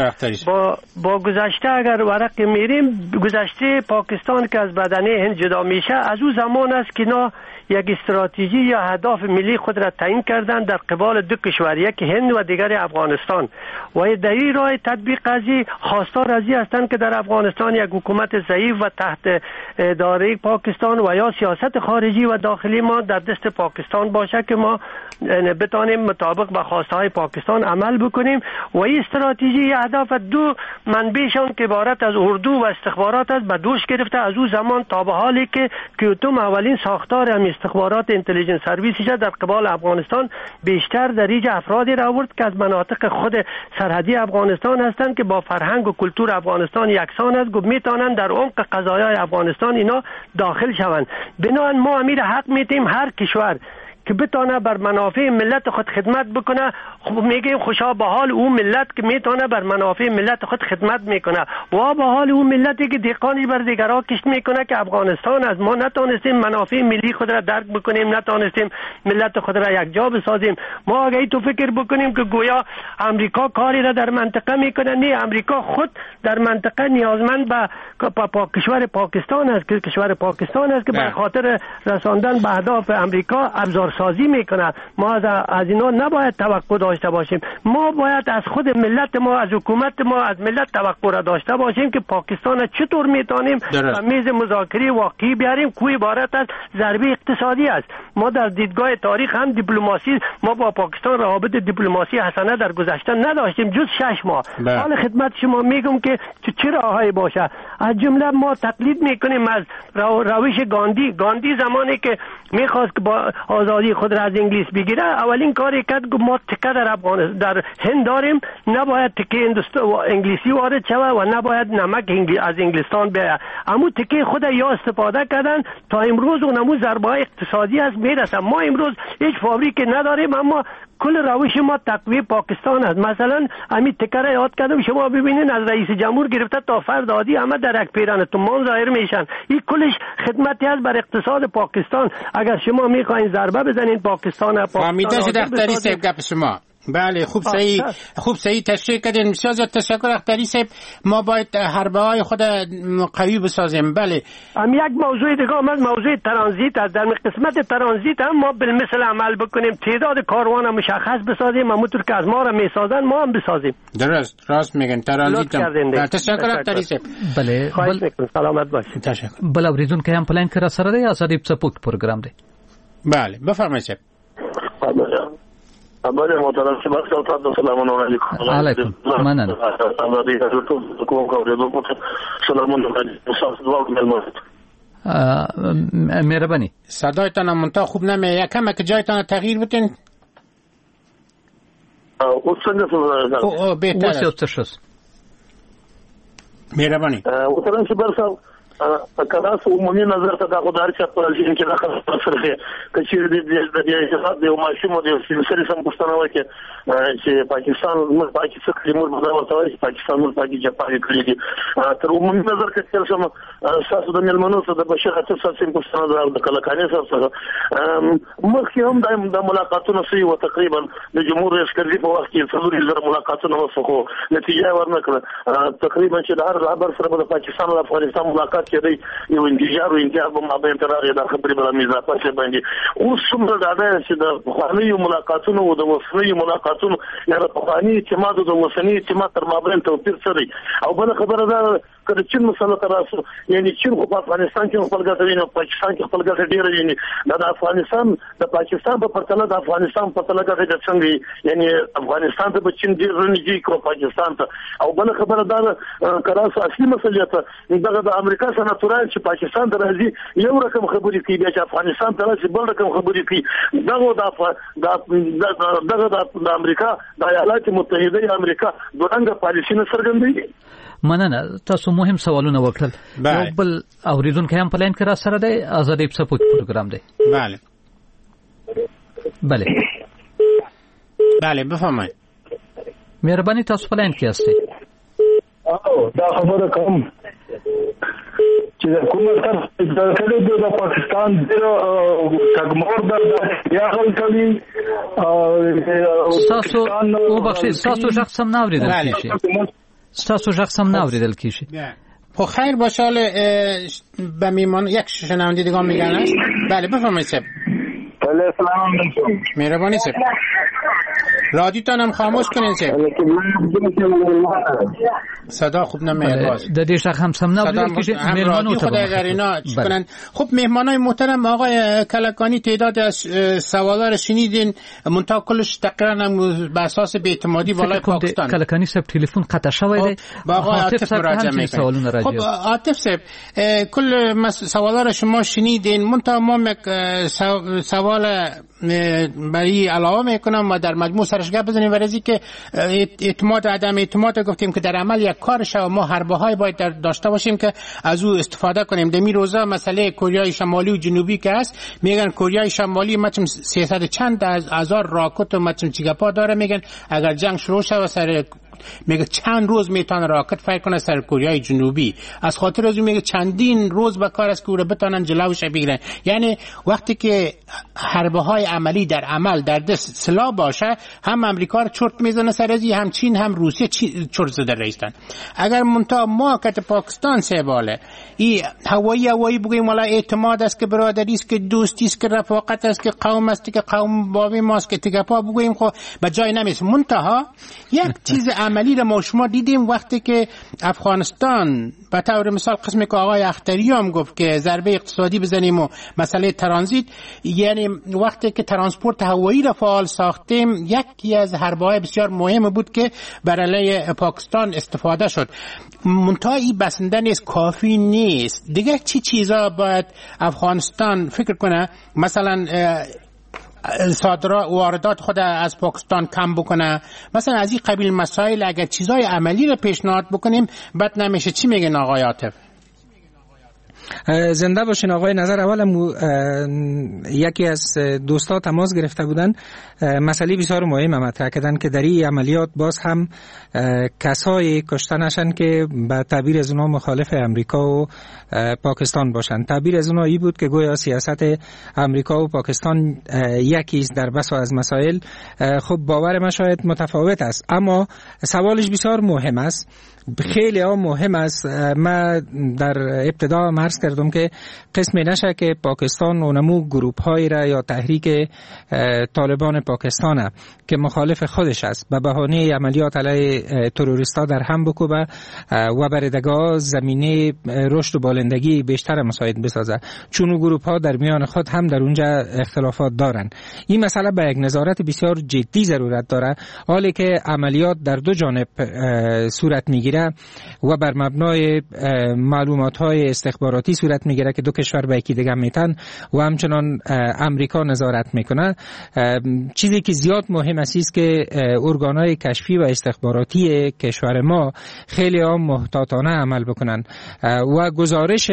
با گذشته اگر ورق میریم، گذشته پاکستان که از بدنه هند جدا میشه از او زمان است که اینا یک استراتژی یا اهداف ملی خود را تعیین کردند در قبال دو کشور، یک هند و دیگر افغانستان و در این راه تطبیق ازی خواستار ازی هستند که در افغانستان یک حکومت ضعیف و تحت اداره پاکستان و یا سیاست خارجی و داخلی ما در دست پاکستان باشه که ما بتانیم مطابق با خواسته های پاکستان عمل بکنیم و این استراتژی اهداف دو منبعشان که عبارت از اردو و استخبارات است به دوش گرفته از او زمان تا به حالی که کیوتوم اولین ساختار هم استخبارات اینتلیجنس سرویسش در قبال افغانستان بیشتر در ایج افرادی را آورد که از مناطق خود سرحدی افغانستان هستند که با فرهنگ و کلتور افغانستان یکسان است و میتونند در عمق قضایای افغانستان اینا داخل شوند. بنابراین ما امیر حق میتیم هر کشور که بتونه بر منافع ملت خود خدمت بکنه، میگیم خوشا به حال اون ملت که میتونه بر منافع ملت خود خدمت میکنه و به حال اون ملتی که دهقانی بر دیگرها کشت میکنه که افغانستان از ما نتونستیم منافع ملی خود را درک بکنیم، نتونستیم ملت خود را یک جا بسازیم. ما اگه تو فکر بکنیم که گویا امریکا کاری را در منطقه میکنه، نه، امریکا خود در منطقه نیازمند به کشور پاکستان است که کشور پاکستان است که به خاطر رساندن به اهداف امریکا ابزار سازی میکنه. ما از اینا نباید توقع داشته باشیم. ما باید از خود ملت ما، از حکومت ما، از ملت توقع را داشته باشیم که پاکستان چطور میتونیم به میز مذاکره واقعی بیاریم که عبارت از ضربه اقتصادی است. ما در دیدگاه تاریخ هم دیپلماسی، ما با پاکستان روابط دیپلماسی حسنه در گذشته نداشتیم جز 6 ماه. حال خدمت شما میگم که چه راهی باشه. از جمله ما تقلید میکنیم از روش گاندی زمانی که میخواست با آزادی خود را از انگلیس بگیره، اولین کاری کرد که ما تکه در هند داریم، نباید تکه انگلیسی وارد شود و نباید نمک از انگلستان بیاید. اما تکه خود یا استفاده کردن تا امروز اونمو ضربه اقتصادی است میرسه. ما امروز هیچ فابریکی نداریم اما کل روش ما تقویه پاکستان است. مثلا همین تکره یاد کردم، شما ببینین از رئیس جمهور گرفته تا فرد عادی همه در یک پیران تومان ظاهر میشن. این کلش خدمتی است بر اقتصاد پاکستان. اگر شما میخواین ضربه بزنین پاکستان فهمیده شد اختری صاحب گپ شما. بله خوب صحیح تشریح کردین. بسیار زیاد تشکر اختری صاحب. ما باید حربه های خود قوی بسازیم. بله هم یک موضوع دیگه هم موضوع ترانزیت است. در قسمت ترانزیت هم ما بالمثل عمل بکنیم، تعداد کاروان مشخص بسازیم، همونطور که از ما را میسازن ما هم بسازیم. راست میگن ترانزیت. تشکر اختری صاحب. بله خواهش میکنم. سلامت باشید. تشکر. بل اوریدون که هم پلان کرا سره دی آزادی پسپوک پروگرام دی. بله بفرمایید صاحب. بله محترم شما سلام علیکم. علیکم. منن. مهربانی. صدایتان منتها خوب نمیاد. یکم که جایتان تغییر بدین. او څنګه بهتره. اوس مهربانی. محترم شما کله عمومي نظر ته دا خدای چې په ځین کې راځي سره کچیر د اجازه د ماشوم د سلسله سم پښتنه وکړي چې پاکستان موږ پاکستان موږ مداوته وایي پاکستان موږ پاکستان کړی دي تر عمومي نظر کې چې سم اساس د ملمنو سره د بشر اساس سم پښتنه د کلکانې سره مخکې هم د ملاقاتونو سي او تقریبا د جمهور رئیس کړي په وخت کې څلور زره ملاقاتونه وسخو نتیجه ورنکړه تقریبا چې د هر خبر سره د پاکستان او افغانستان ملاقات کېدی یو انتظار په مابین ترغه د خبرې بل میزه پاتې باندې اوس څومره دا چې د خواني ملاقاتونو او د وسنۍ ملاقاتونو یا د خواني اعتماد او د وسنۍ اعتماد تر مابین توپیر سره او بل خبره ده کله چې مسله تراسو یعنی چې په افغانستان کې خپل ګټه ویني پاکستان کې خپل ګټه ډیره ویني د افغانستان د پاکستان په پرتله د افغانستان په پرتله ګټه څنګه یعنی افغانستان ته بچین ډیر رنګي کو پاکستان ته او بل خبره ده کله اصلي مسله ته دغه د امریکا سناتوران چې پاکستان ته راځي یو رقم خبرې کوي چې افغانستان ته راځي بل رقم خبرې کوي دغه د امریکا د ایالات متحده امریکا دغه پالیسي نه څرګندوي. مننه تاسو مهم سوالونه وکړل. یو بل اوریدونکو هم پلان کرا سره دی آزادی پسپوک پروگرام دی. بله بفرمایید. مهربانی تاسو پلان کې هستئ. دا خبره کوم چې حکومت د پاکستان د تګمور د یاغل کوي تاسو شخصا ناوریدل کیږي. تاسو شخصا ناوریدل کیږي. خب خیر باشه. به میمان یک شنونده دیگه میگن است. بله بفرمایید صاحب. بله سلام علیکم. مهربانی صاحب. رادیوتان هم خاموش کنین صاحب. صدا خوب نمیاد باز. د دې شخص هم سم ناوریدل کیږي. مهمانو ته اگر اینا چکنن. خب مهمانای محترم آقای کلکانی تعداد از سوالا رو شنیدین منتها کلش تقریبا به اساس بی‌اعتمادی بالای پاکستان. کلکانی صاحب تلفن قطع شوی دی. با آقای عاطف مراجعه میکنیم. خب عاطف صاحب کل سوالا رو شما شنیدین منتها ما سوال برای علاوه میکنم و در مجموع سرش گپ بزنیم ورزی که اعتماد عدم اعتماد گفتیم که در عمل یک کارش و ما حربه های باید داشته باشیم که از او استفاده کنیم. دمی روزا مسئله کره شمالی و جنوبی که هست میگن کره شمالی مچم 300 چند هزار راکت و مچم چیگپا داره میگن اگر جنگ شروع شه و سر میگه چند روز میتونه راکت فایر کنه سر کره جنوبی از خاطر از میگه چندین روز به کار است که او رو بتونن جلوش بگیرن. یعنی وقتی که حربه های عملی در عمل در دست سلاح باشه هم امریکا رو چرت میزنه سر ازی هم چین هم روسیه چرت زده رئیستن. اگر منتها ما که پاکستان سه باله ای هوایی بگیم والا اعتماد است که برادری است که دوستی است که رفاقت است که قوم است که قوم بابی ماست که تگپا بگیم خب به جای نمیرسه. منتها یک چیز عملی رو ما شما دیدیم وقتی که افغانستان به طور مثال قسمی که آقای اختری هم گفت که ضربه اقتصادی بزنیم و مسئله ترانزیت یعنی وقتی که ترانسپورت هوایی را فعال ساختیم یکی از حربه‌های بسیار مهم بود که برای پاکستان استفاده شد. منتها این بسنده نیست کافی نیست. دیگه چی چیزا باید افغانستان فکر کنه مثلا صادرات واردات خود از پاکستان کم بکنه مثلا از این قبیل مسائل اگر چیزای عملی رو پیشنهاد بکنیم بد نمیشه. چی میگن آقای عاطف؟ زنده باشین آقای نظر. اولم یکی از دوستا تماس گرفته بودن، مسئله بسیار مهم مطرح کردن که در این عملیات باز هم کسای کشته نشن که به تعبیر از اونا مخالف امریکا و پاکستان باشن. تعبیر از اونا ای بود که گویا سیاست امریکا و پاکستان یکی است در بسا از مسائل. خب باور من شاید متفاوت است، اما سوالش بسیار مهم است، خیلی ها مهم است. من در ابتدا عرض کردم که قسمی نشه که پاکستان اونمو گروپ هایی را یا تحریک طالبان پاکستان که مخالف خودش است به بهانه عملیات علیه تروریستا در هم بکوبه و بردگاه زمینه رشد و بالندگی بیشتر مساعد بسازه، چون گروپ ها در میان خود هم در اونجا اختلافات دارن. این مسئله به یک نظارت بسیار جدی ضرورت داره، حالی که عملیات در دو جانب صورت میگیره و بر مبنای معلومات های استخباراتی صورت میگیره که دو کشور به یکی دیگه میتن و همچنان امریکا نظارت میکنه. چیزی که زیاد مهم است که ارگانهای کشفی و استخباراتی کشور ما خیلی هم محتاطانه عمل بکنن و گزارش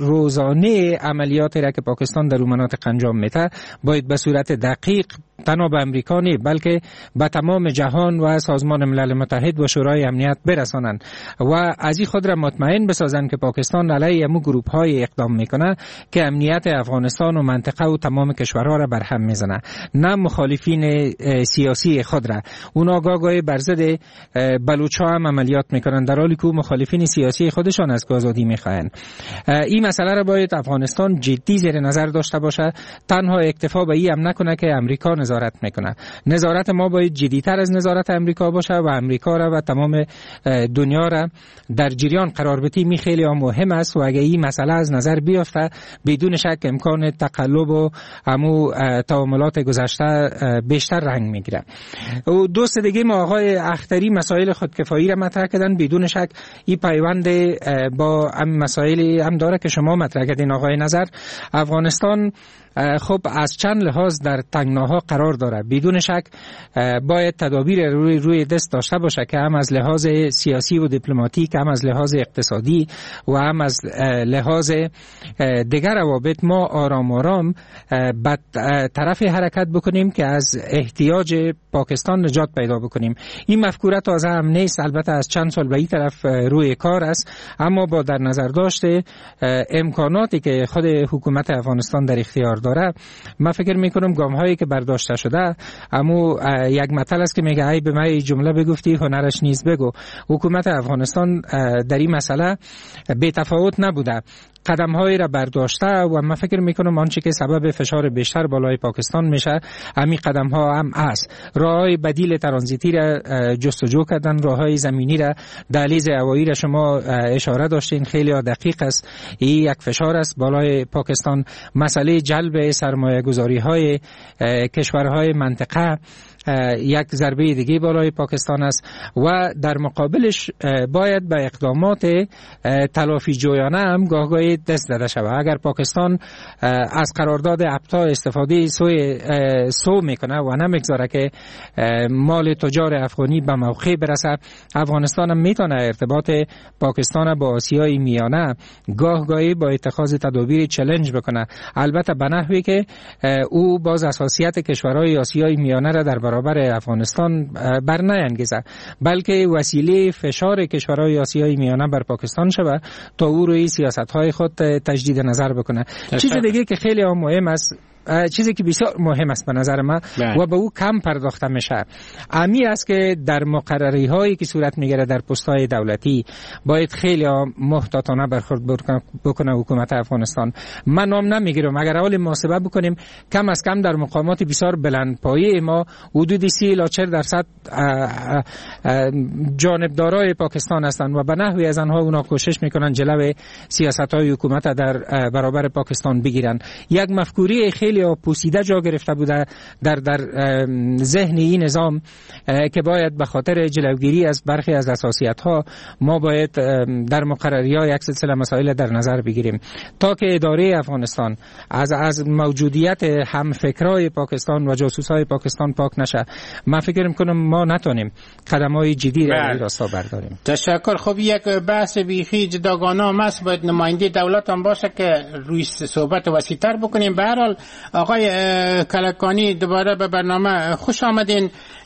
روزانه عملیاتی را که پاکستان در اون مناطق انجام میده باید به صورت دقیق تنها به امریکا نه بلکه به تمام جهان و سازمان ملل متحد و شورای امنیت برسانند و از این خود را مطمئن بسازند که پاکستان علیه امو گروپ های اقدام میکنه که امنیت افغانستان و منطقه و تمام کشورها را برهم میزنه، نه مخالفین سیاسی خود را. اونا گاهی بر ضد بلوچ‌ها هم عملیات میکنن در حالی که مخالفین سیاسی خودشان از آزادی میخواهند. این مسئله را باید افغانستان جدی زیر نظر داشته باشه، تنها اکتفا به این هم نکنه که امریکا نظارت میکنه. نظارت ما باید جدی‌تر از نظارت امریکا باشه و امریکا را و تمام دنیا را در جریان قرار بدیم. می خیلی مهم است و اگه این مسئله از نظر بیفته بدون شک امکان تقلب و همو تعاملات گذشته بیشتر رنگ میگیره. و دوست دیگه ما آقای اختری مسائل خودکفایی را مطرح کردن. بدون شک این پیوند با مسائل هم داره که شما مطرح کردین آقای نظر. افغانستان خب از چند لحاظ در تنگناها قرار داره. بدون شک باید تدابیر روی دست داشته باشه که هم از لحاظ سیاسی و دیپلماتیک، هم از لحاظ اقتصادی و هم از لحاظ دیگر روابط ما آرام آرام به طرف حرکت بکنیم که از احتیاج پاکستان نجات پیدا بکنیم. این مفکوره تازه هم نیست، البته از چند سال به این طرف روی کار است، اما با در نظر داشته امکاناتی که خود حکومت افغانستان در اختیار داره، من فکر میکنم گام هایی که برداشته شده، اما یک مثل است که میگه ای به من جمله بگفتی هنرش نیز بگو. حکومت افغانستان در این مسئله بی تفاوت نبوده، قدم هایی را برداشته و من فکر میکنم آنچه که سبب فشار بیشتر بالای پاکستان میشه همین قدم ها هم است. راههای بدیل ترانزیتی را جستجو کردن، راههای زمینی را، دهلیز هوایی را شما اشاره داشتین، خیلی دقیق است. این یک فشار است بالای پاکستان. مسئله جلب سرمایه گذاری های کشورهای منطقه یک ضربه دیگه بالای پاکستان است و در مقابلش باید به اقدامات تلافی جویانه هم گاهی دست داده شود. اگر پاکستان از قرارداد ابتا استفاده سو میکنه و نمیگذاره که مال تجار افغانی به موقع برسه، افغانستان هم میتونه ارتباط پاکستان با آسیای میانه گاهی با اتخاذ تدابیر چالش بکنه، البته به نحوی که او باز اساسیت کشورهای آسیای میانه را در برابر افغانستان بر نینگیزه، بلکه وسیله فشار کشورهای آسیای میانه بر پاکستان شود تا او روی سیاست‌های خود تجدید نظر بکنه. چیز دیگه که خیلی مهم است، چیزی که بسیار مهم است به نظر من و به او کم پرداخته میشه، امی است که در مقرری هایی که صورت میگیره در پست‌های دولتی باید خیلی محتاطانه برخورد بکنه حکومت افغانستان. من نام نمیگیرم، اگر اول محاسبه بکنیم کم از کم در مقامات بسیار بلندپایه ما حدود 30-40% جانبدارای پاکستان هستند و به نحوی از آنها اونا کوشش میکنن جلوی سیاست‌های حکومت در برابر پاکستان بگیرن. یک مفکوره خیلی خیلی پوسیده جا گرفته بوده در ذهن این نظام که باید به خاطر جلوگیری از برخی از حساسیت‌ها ما باید در مقرری‌ها یک سلسله مسائل در نظر بگیریم تا که اداره افغانستان از موجودیت هم فکرای پاکستان و جاسوسای پاکستان پاک نشه. من فکر می‌کنم ما نتونیم قدم‌های جدی را این راستا برداریم. تشکر. خب یک بحث بیخی جداگانه است، باید نماینده دولت هم باشه که روی صحبت وسیع‌تر بکنیم. به هر حال آقای کلکانی دوباره به برنامه خوش آمدین.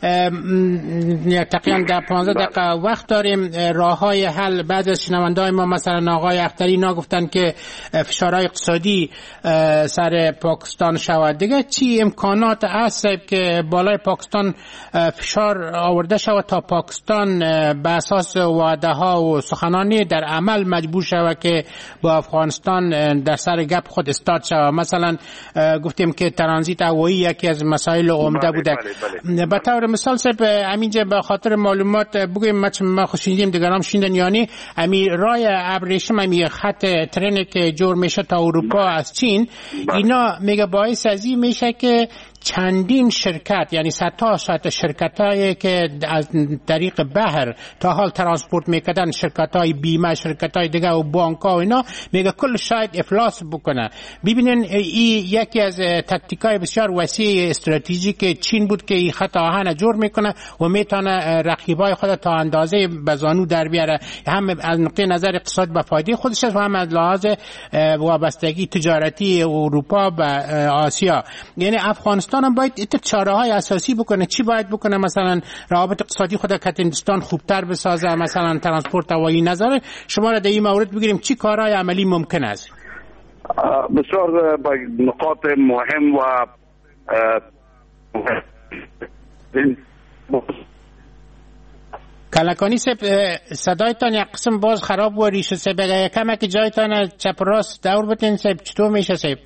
تقریبا در 15 دقیقه وقت داریم. راه‌های حل بعضی از شنونده‌های ما مثلا آقای اختری اینا گفتن که فشارهای اقتصادی سر پاکستان شود. دیگه چی امکانات هست که بالای پاکستان فشار آورده شود تا پاکستان به اساس وعده ها و سخنانی در عمل مجبور شود که با افغانستان در سر گپ خود استارت شود؟ مثلا گفتیم که ترانزیت هوایی یکی از مسائل عمده بوده. به طور مثال صاحب همینجا به خاطر معلومات بگویم ما خوشیدیم دیگران شیندن، یعنی امی راه ابریشم امی خط ترنی که جور میشه تا اروپا از چین، اینا میگه باعث از این میشه که چندین شرکت، یعنی صدها شرکتایی که از طریق بحر تا حال ترانسپورت میکردن، شرکتای بیمه، شرکتای دیگه و بانک‌ها و اینا، میگه کل شاید افلاس بکنه. ببینین این یکی از تاکتیکای بسیار وسیع استراتژیک چین بود که این خط آهن جور میکنه و میتونه رقیبای خود تا اندازه بزانو در بیاره، هم از نقطه نظر اقتصاد به فایده خودش و هم از لحاظ وابستگی تجارتی اروپا به آسیا. یعنی افغانستان هم باید چاره‌های اساسی بکنه. چی باید بکنه؟ مثلا روابط اقتصادی خود که هندوستان خوبتر بسازه، مثلا ترانسپورت هوایی. نظر شما را در این مورد بگیریم چی کارهای عملی ممکن است؟ بسیار نقاط مهم و کلکانی صدایتان یک قسم باز خراب و ریشه سب کمک جایتان چپ راست دور بتین سب چطور میشه سب؟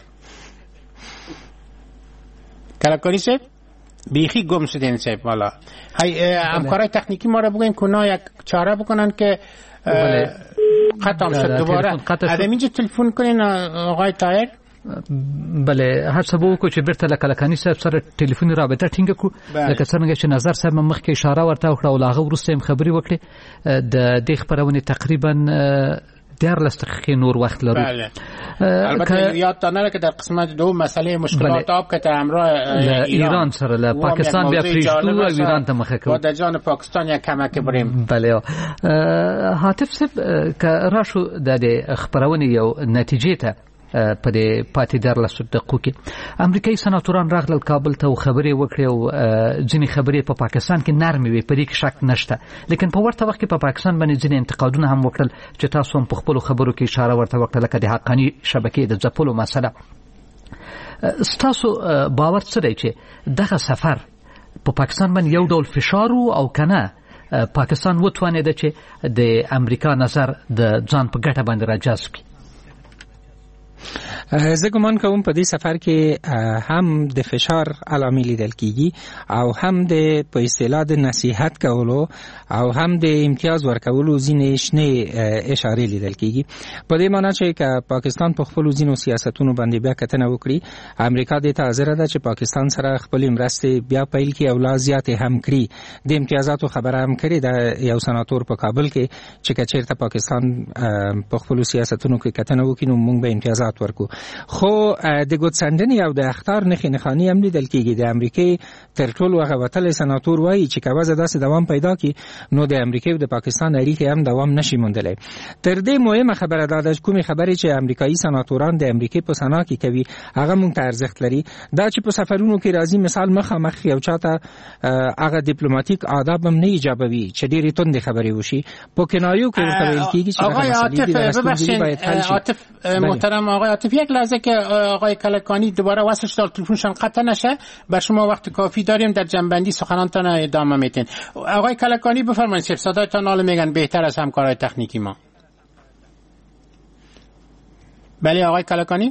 کلکانی سب بیخی گم شدین سب. والا همکارای تکنیکی ما را بگوین که اونا یک چاره بکنن که ختم شد. دوباره ادمینجا تلفون کنین آقای طاهر. بله هڅه وکړو چې بیرته لکلکانی صاحب سره ټلیفوني رابطه ټینګه کړو. لکه څنګه چې نظر صاحب مخکې اشاره ورته وکړه او هغه وروسته هم خبرې وکړې. د دې خبرونه تقریبا 14 دقیقې نور وخت لرو. بله. البته یادتان نره که در قسمت دو مسئله مشکلات آب که در همراه ایران سره له پاکستان بیا پریشتو و ایران ته مخه کوو. و در جان پاکستان یک کمک بریم. بله. حاتف صاحب که راشو د خبرونه یو نتیجې ته په دې پاتې 14 دقیقو کې امریکایي سناتوران راغلل کابل ته خبرې وکړې او ځینې خبرې په پاکستان کې نرمې وي، په دې کې شک نشته. لیکن په ورته وخت کې په پاکستان باندې ځینې انتقادونه هم وکړل چې تاسو هم په خپلو خبرو کې اشاره ورته وکړه، لکه د حقاني شبکې د ځپلو مسله. ستاسو باور څه دی چې دغه سفر په پاکستان باندې یو ډول فشار او کنه پاکستان وتوانېده چې د امریکا نظر د ځان په ګټه باندې راجذب کړي؟ زه ګمان کوم په دې سفر کې هم د فشار علامې لیدل کیږي او هم د په اصطلاح د نصیحت کولو او هم د امتیاز ورکولو ځینې شنه اشاره لیدل کیږي. په دې معنی چې پاکستان په خپل ځینو سیاستونو باندې بیا کتنه وکړي. امریکا د حاضر ده چې پاکستان سره خپل مرستې بیا پیل کړي او لا زیات هم کړي. د امتیازاتو خبره هم کړې ده یو سناتور په کابل کې چې کچېرته پاکستان په خپل سیاستونو کې کتنه وکړي نو موږ به امتیازات ورکو. خو د ګوتسندنې او د اخطار نښانې هم لیدل کېږي. د امریکای تر ټولو هغه وتلی سناتور وایي چې که وضع داسې دوام پیدا کړي نو د امریکای او د پاکستان اړیکې هم دوام نشي موندلی. تر دې مهمه خبره دا ده کومې خبرې چې امریکایي سناتوران د امریکای په سنا کې کوي هغه مونږ ته ارزښت لري. دا چې په سفرونو کې راځي مثال مخامخ یو چاته هغه ډیپلوماټیک آداب هم نه ایجابوي چې ډېرې تندې خبرې وشي. په کنایو کې ورته ویل کېږي چې آقای عاطف محترم آقای عاطف یک لحظه که آقای کلکانی دوباره وصل شد تلفنشان قطع نشه، بر شما وقت کافی داریم در جنبندی سخنانتان ادامه میتین. آقای کلکانی بفرمایید صدایتان حالا میگن بهتر از همکارای تکنیکی ما. بله آقای کلکانی؟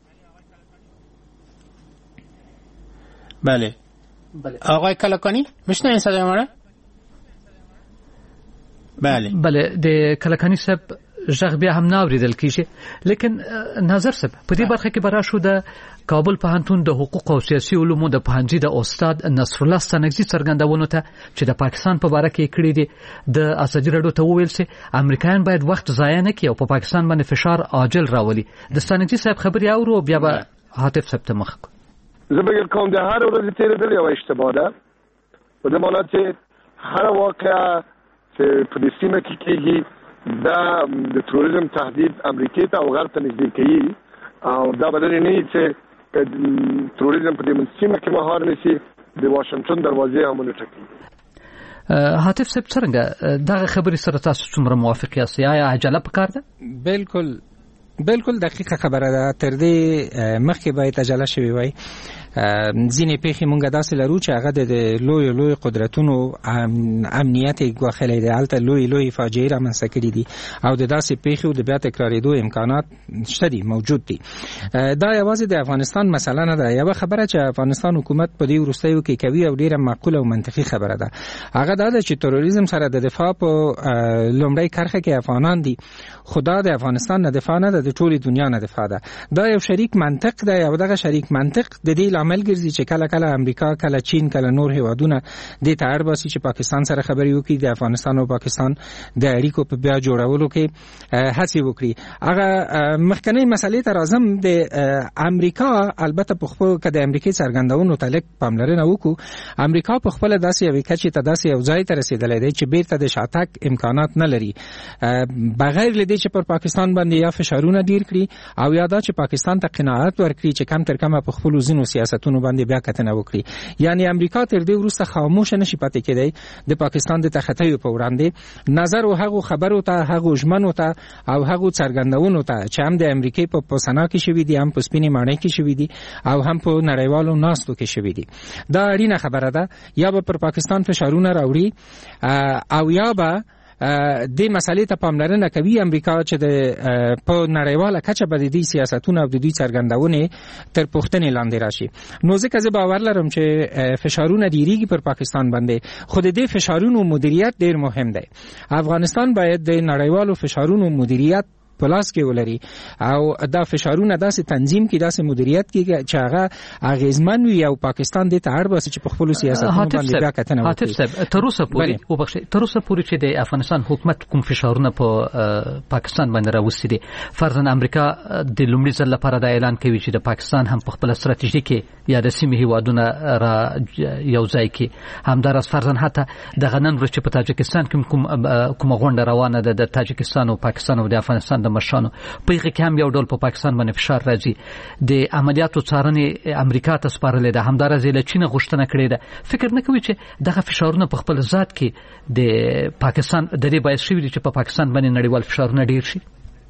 بله آقای کلکانی میشنوین صدای ما را؟ بله د کلکانی صاحب ژغ بیا هم ناوریدل کیږي. لیکن نظر صاحب په دې برخه کې برا شو د کابل پوهنتون د حقوق او سیاسي علومو د پوهنځي د استاد نصر الله ستانکزي څرګندونه ته چې د پاکستان په اړه کې کړی دي د ازادي راډیو ته وویل چې امریکایان باید وخت ضایع نه کړي او په پاکستان باندې فشار عاجل راولي. د ستانکزي صاحب خبري اورو بیا به حاتف صاحب ته مخ زه به کوم د هر ورځ تیرېدل یو اشتباه ده په دې معنی چې هر واقعه چې په دې سیمه کې کېږي دا د تروریزم تهدید امریکای ته او غرب ته نږدې کوي او دا بدل نه چې تروریزم په دې سیمه کې مهار نشي د واشنگټن دروازې هم نه ټکي. حاتف صاحب څنګه دا خبرې سره تاسو څومره موافق یاست؟ یا عجله پکار ده؟ بالکل دقیقه خبره ده. تر دې مخکې باید عجله شوی وای. ځینې پیښې مونږ داسې لرو چې هغه د لوی قدرتونو امنیت ګواښلی دی، هلته لوی فاجعې رامنځته کړي دي او د داسې پیښو د بیا تکرارېدو امکانات شته دي، موجود دي. دا یوازې د افغانستان مسله نه ده. یوه خبره چې افغانستان حکومت په دې وروستیو کې کوي او ډیره معقوله او منطقي خبره ده، هغه دا ده چې تروریزم سره د دفاع په لومړۍ کرښه کې افغانان دي، خو دا د افغانستان نه دفاع نه ده، د ټولې دنیا نه دفاع ده. دا یو شریک منطق دی او دغه شریک منطق د دې عمل ګرځي چې کله امریکا، کله چین، کله نور هیوادونه د تاړ باسي چې پاکستان سره خبرې وکړي، د افغانستان او پاکستان د اړیکو په بیا جوړولو کې هڅې وکړي. هغه مخکنی مسلې ته راځم. د امریکا البته په خپل کې د امریکای څرګندونو تعلق پاملرنه وکړو. امریکا په خپل داسې یو کچې ته داسې یو ځای ته رسیدلې دی چې بیرته د شاتګ امکانات نه لري، بغیر لدې چې پر پاکستان باندې یا فشارونه ډیر کړي او یا دا چې پاکستان ته قناعت ورکړي چې کم تر کمه په خپل ځینو سیاستونو باندې بیا کتنه وکړي. یعنی امریکا تر دې وروسته خاموش نشي پاتې کېدی د پاکستان د تخطیو په وړاندې نظر او هغه خبرو ته، هغه ژمنو ته او هغه څرګندونو ته چې هم د امریکای په پوسنا کې شوې دي، هم په سپینې ماڼۍ کې شوې دي او هم په نړیوالو ناستو کې شوې دي. دا اړینه خبره ده. یا به پر پاکستان فشارونه راوړي او یا به د مسالې ته پاملرنه کوي امریکا چې د په نړیواله کچه به د دې سیاستونو او د دوی څرګندونې تر پوښتنې لاندې راشي. نو ځکه زه باور لرم چې فشارونه ډیریږي پر پاکستان باندې، خو د دې فشارونو مدیریت ډیر مهم دی. افغانستان باید د نړیوالو فشارونو مدیریت پلاس کې ولري او دا فشارونه داسې تنظیم کې، داسې مدیریت کې چې هغه اغیزمن وي او پاکستان دې ته اړ باسي چې په خپل سیاستونو باندې بیا کتنه وکړي. حاتف صاحب تر اوسه پورې چې د افغانستان حکومت کوم فشارونه په پاکستان باندې راوستي دي، فرضاً امریکا د لومړي ځل لپاره دا اعلان کوي چې د پاکستان هم په خپل ستراتیژي کې یا د سیمې هیوادونه را یو ځای کې همدارس فرضاً حتی د غنن ورچ په تاجکستان کې کوم غونډه روانه ده د تاجکستان او پاکستان او د افغانستان مشرانو په هغه کې هم یو ډول په پاکستان باندې فشار راځي. د عملیاتو څارنې امریکا ته سپارلې ده، همدارس له چین غوښتنه کړې ده. فکر نه کوي چې دغه فشارونه په خپل ذات کې د پاکستان د دې باعث شوي دي چې په پاکستان باندې نړیوال فشارونه ډیر شي؟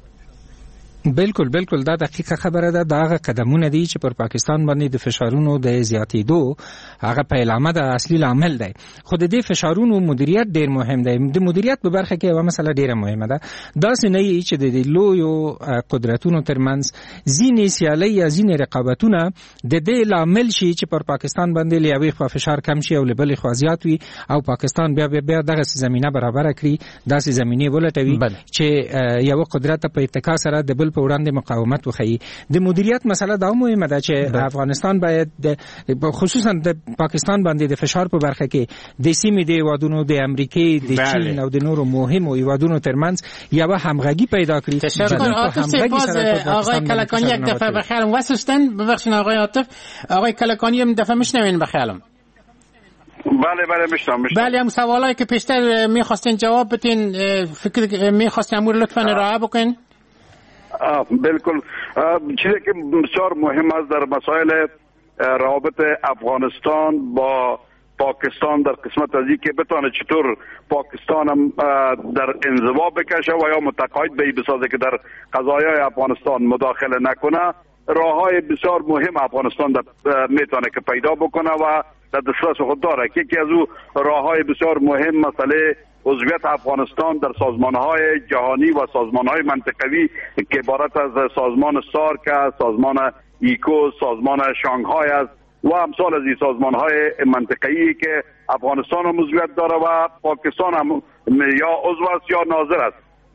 بالکل دا دقیقه خبره ده. دا هغه قدمونه دي چې پر پاکستان باندې د فشارونو د زیاتېدو هغه پیلامه ده، اصلي عامل دی. خو د دې فشارونو مدیریت ډیر مهم دی. د مدیریت په برخه کې یو مسله ډیره مهمه ده. دا څنګه یي چې د لویو قدرتونو ترمنځ ځینې سیالي یا ځینې رقابتونه د دې عامل شي چې پر پاکستان باندې لیاوي خو فشار کم شي او لبل خو زیات وي او پاکستان بیا دغه زمينه برابر کړي، داسې زمينه ولټوي چې یو قدرت په اتکا سره د په وړاندې مقاومت وکړي. د مدیریت مسله دا مهمه ده چې افغانستان باید خصوصا د پاکستان باندې د فشار په برخه کې د سیمې د هیوادونو د امریکای، د چین او د نورو مهمو هیوادونو ترمنځ یو همغږي پیدا کړي. آقای کلکانی یک دفعه بخیرم واسستن. ببخشید آقای عاطف، آقای کلکانی هم دفعه میشنوین بخیرم؟ بله میشنم. بله، هم سوالایی که پیشتر میخواستین جواب بدین فکر میخواستین امور لطفا ارائه بکنین. بالکل چیزی که بسیار مهم است در مسائل روابط افغانستان با پاکستان در قسمت از اینکه بتونه چطور پاکستان هم در انزوا بکشه و یا متقاعد به بسازه که در قضایای افغانستان مداخله نکنه، راههای بسیار مهم افغانستان میتونه که پیدا بکنه و در دسترس خود داره. یکی از او راههای بسیار مهم مسئله عضویت افغانستان در سازمانهای جهانی و سازمانهای منطقوی که عبارت از سازمان سارک، سازمان ایکو، سازمان شانگهای است و امثال از این سازمانهای منطقه‌ای که افغانستان هم عضویت داره و پاکستان هم یا عضو است یا ناظر است.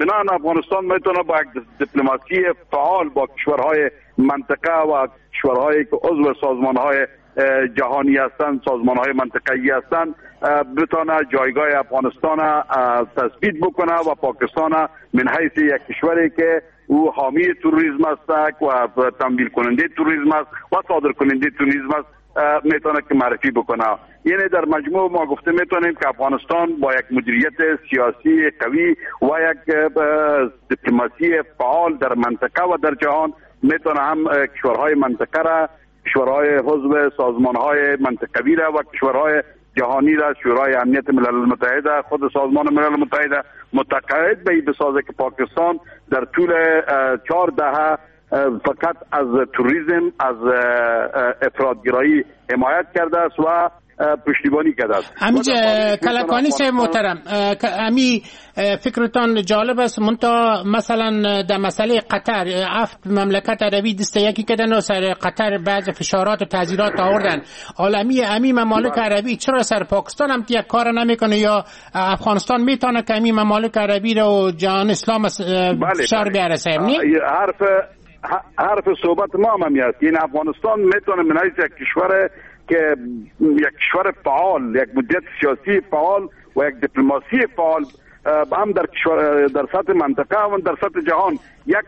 بنابراین افغانستان میتونه با یک دیپلماسی فعال با کشورهای منطقه و کشورهایی که عضو سازمانهای جهانی هستند، سازمانهای منطقه‌ای هستند، بتونه جایگاه افغانستان تثبیت بکنه و پاکستان من حیث یک کشوری که او حامی تروریسم است و تمویل کننده تروریسم است و صادر کننده تروریسم است میتونه که معرفی بکنه. یعنی در مجموع ما گفته میتونیم که افغانستان با یک مدیریت سیاسی قوی و یک دیپلماسی فعال در منطقه و در جهان میتونه هم کشورهای منطقه را، کشورهای عضو سازمانهای منطقوی را و کشورهای جهانی را، شورای امنیت ملل متحد، خود سازمان ملل متحد متقاعد به بسازه که پاکستان در طول 4 دهه فقط از تروریسم، از افراطگرایی حمایت کرده است و پشتیبانی کرده است. امیج کلکانی صاحب محترم، امی فکرتان جالب است. منتها مثلا در مسئله قطر 7 مملکت عربی دست یکی کردن و سر قطر بعض فشارات و تعزیرات آوردن. امی ممالک عربی چرا سر پاکستان هم یک کار نمیکنه یا افغانستان میتونه که امی ممالک عربی رو جهان اسلام فشار بیاره؟ صاحب نی حرف صحبت ما هم است. این افغانستان میتونه من حیث یک کشور که یک کشور فعال، یک مدیریت سیاسی فعال و یک دیپلماسی فعال هم در سطح منطقه و در سطح جهان یک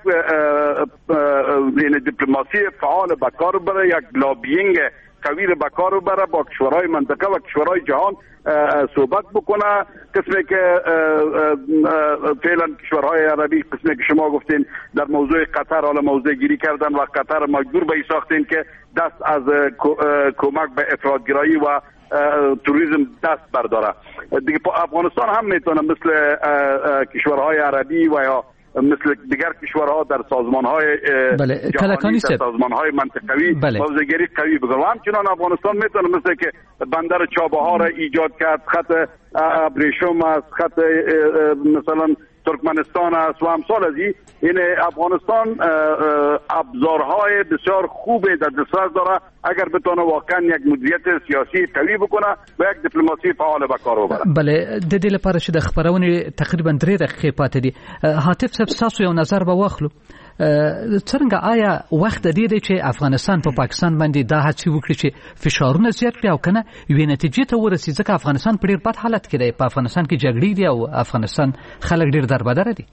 دیپلماسی فعال به کار بره، یک لابینگ قوی به کار بره با کشورهای منطقه و کشورهای جهان صحبت بکنه. قسمی که فعلا کشورهای عربی، قسمی که شما گفتین در موضوع قطر حالا موضع گیری کردن و قطر مجبور به ساختین که دست از کمک به افراطگرایی و توریسم دست برداره. دیگه افغانستان هم میتونه مثل کشورهای عربی و یا مثل دیگر کشورها در سازمانهای جهانی، در سازمانهای منطقوی موضع‌گیری قوی بکنه. و همچنان افغانستان میتونه مثل که بندر چابهار ایجاد کرد، خط ابریشم است، خط مثلا ترکمنستان است و امثال از این افغانستان ابزارهای بسیار خوبی در دسترس داره اگر بتونه واقعا یک مدیریت سیاسی قوی بکنه و یک دیپلماسی فعال به کار ببره. بله، د دې لپاره چې د خبرونې تقریبا 3 دقیقې پاتې دي، هاتف صاحب تاسو یو نظر به واخلو. څنګه آیا وخت دی چې افغانستان په پاکستان باندې دا هڅه وکړي چې فشارونه زیات کړي او کنه یوې نتیجې ته ورسي؟ ځکه افغانستان په ډیر بد حالت کې دی، په افغانستان کې جګړې دي او افغانستان خلک ډیر دربدره دي.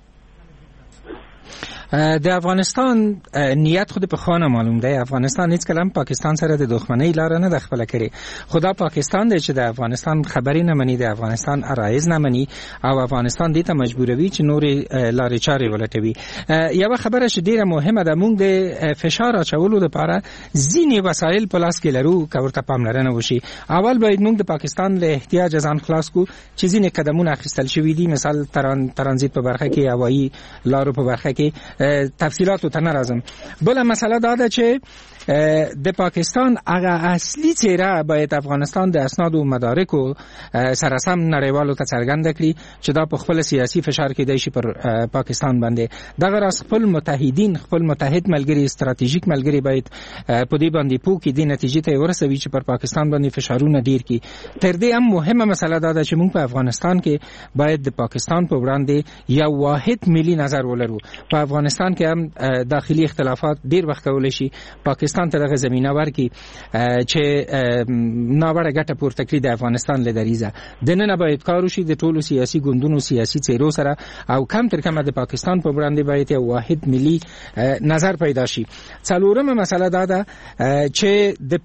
د افغانستان نیت خود په خانه معلوم دی. افغانستان هیڅ کلم پاکستان سره د دښمنۍ لار نه د خپل کړي. خدا پاکستان دی چې د افغانستان خبرې نه مني، د افغانستان عرایض نه مني او افغانستان دې ته مجبوروي چې نورې لارې چارې ولټوي. یو خبره چې ډیره مهمه ده، موږ د فشار اچولو لپاره ځینې وسایل په لاس کې لرو که ورته پاملرنه وشي. اول باید موږ د پاکستان له احتیاج ځان خلاص کو چې ځینې قدمونه اخیستل شوي دي، مثال ترانزیت په برخه کې، هوایي لارو په برخه کې. تفصیلات ته نرازم. بل مسئله دا ده چې د پاکستان هغه اصلي څیره باید افغانستان د اسناد او مدارکو سره سم نړیوالو ته څرګنده کړي چې دا په خپل سیاسي فشار کې دی شي پر پاکستان باندې. دغه راز خپل متحدین، خپل متحد ملګری، استراتیژیک ملګری باید په دې باندې پوه کړي، د نتیجې ته ورسوي چې پر پاکستان باندې فشارونه ډیر کړي. تر دې هم مهمه مسله دا ده چې موږ په افغانستان کې باید د پاکستان په وړاندې یو واحد ملي نظر ولرو. په افغانستان کې هم داخلي اختلافات ډیر وخت کولای شي پاکستان ته دغه زمينه ورکړي چې ناوړه ګټه پورته کړي د افغانستان له دریزه. د نن باید کار وشي د ټولو سیاسي ګوندونو، سیاسي څیرو سره او کم تر کمه د پاکستان په وړاندې باید یو واحد ملي نظر پیدا شي. څلورمه مسله دا ده چې د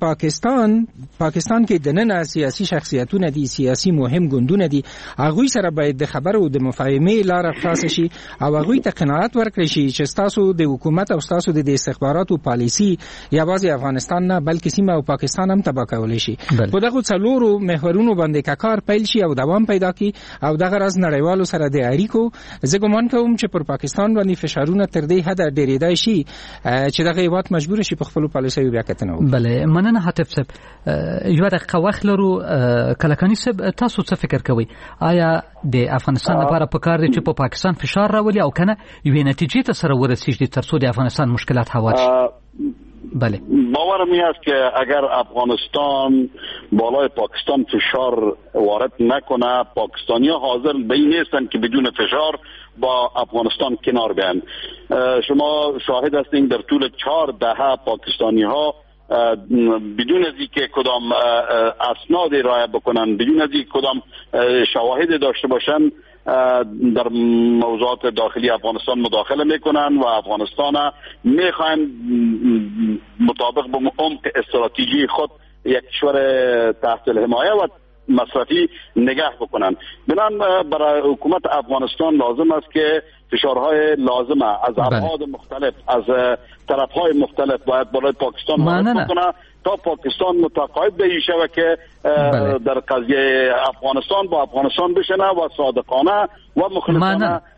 پاکستان کې د نن سیاسي شخصیتونه دي، سیاسي مهم ګوندونه دي، هغه سره باید د خبرو د مفاهمې لار خلاص شي او هغه ته قناعت ورکړي شي چې تاسو د حکومت او تاسو د استخباراتو پالیسی یوازې افغانستان نه بلکې سیمه او پاکستان هم تباه کولی شي. په دغه څلورو محورونو باندې کار پیل شي او دوام پیدا کړي او دغه راز نړیوالو سره د اړیکو زه ګمان کوم چې پر پاکستان باندې فشارونه تر دې حده ډېرېدای شي چې دغه هیواد مجبور شي په خپل پالیسیو بیا کتنه وکړي. بله، مننه هاتف صاحب. یو دقیقه وخت لرو. کلکانی صاحب، تاسو څه فکر کوئ؟ آیا د افغانستان لپاره پکار دی چې په پاکستان فشار راولي او کنه یوې نتیجې ته سره ورسیږي ترڅو د افغانستان مشکلات هوار شي؟ بله. باورم این است که اگر افغانستان بالای پاکستان فشار وارد نکنه، پاکستانی‌ها حاضر به این نیستن که بدون فشار با افغانستان کنار بیان. شما شاهد هستین در طول 4 دهه پاکستانی‌ها بدون از اینکه کدام اسناد ارائه بکنن، بدون از اینکه کدام شواهد داشته باشن، در موضوعات داخلی افغانستان مداخله میکنن و افغانستان میخواین مطابق با عمق استراتژی خود یک کشور تحت الحمایه و مصرفی نگه بکنن. بنابراین برای حکومت افغانستان لازم است که فشارهای لازمه از ابعاد مختلف، از طرفهای مختلف باید برای پاکستان وارد بکنه تا پاکستان متقاعد به شود که در قضیه افغانستان با افغانستان بشنه و صادقانه و مخلصانه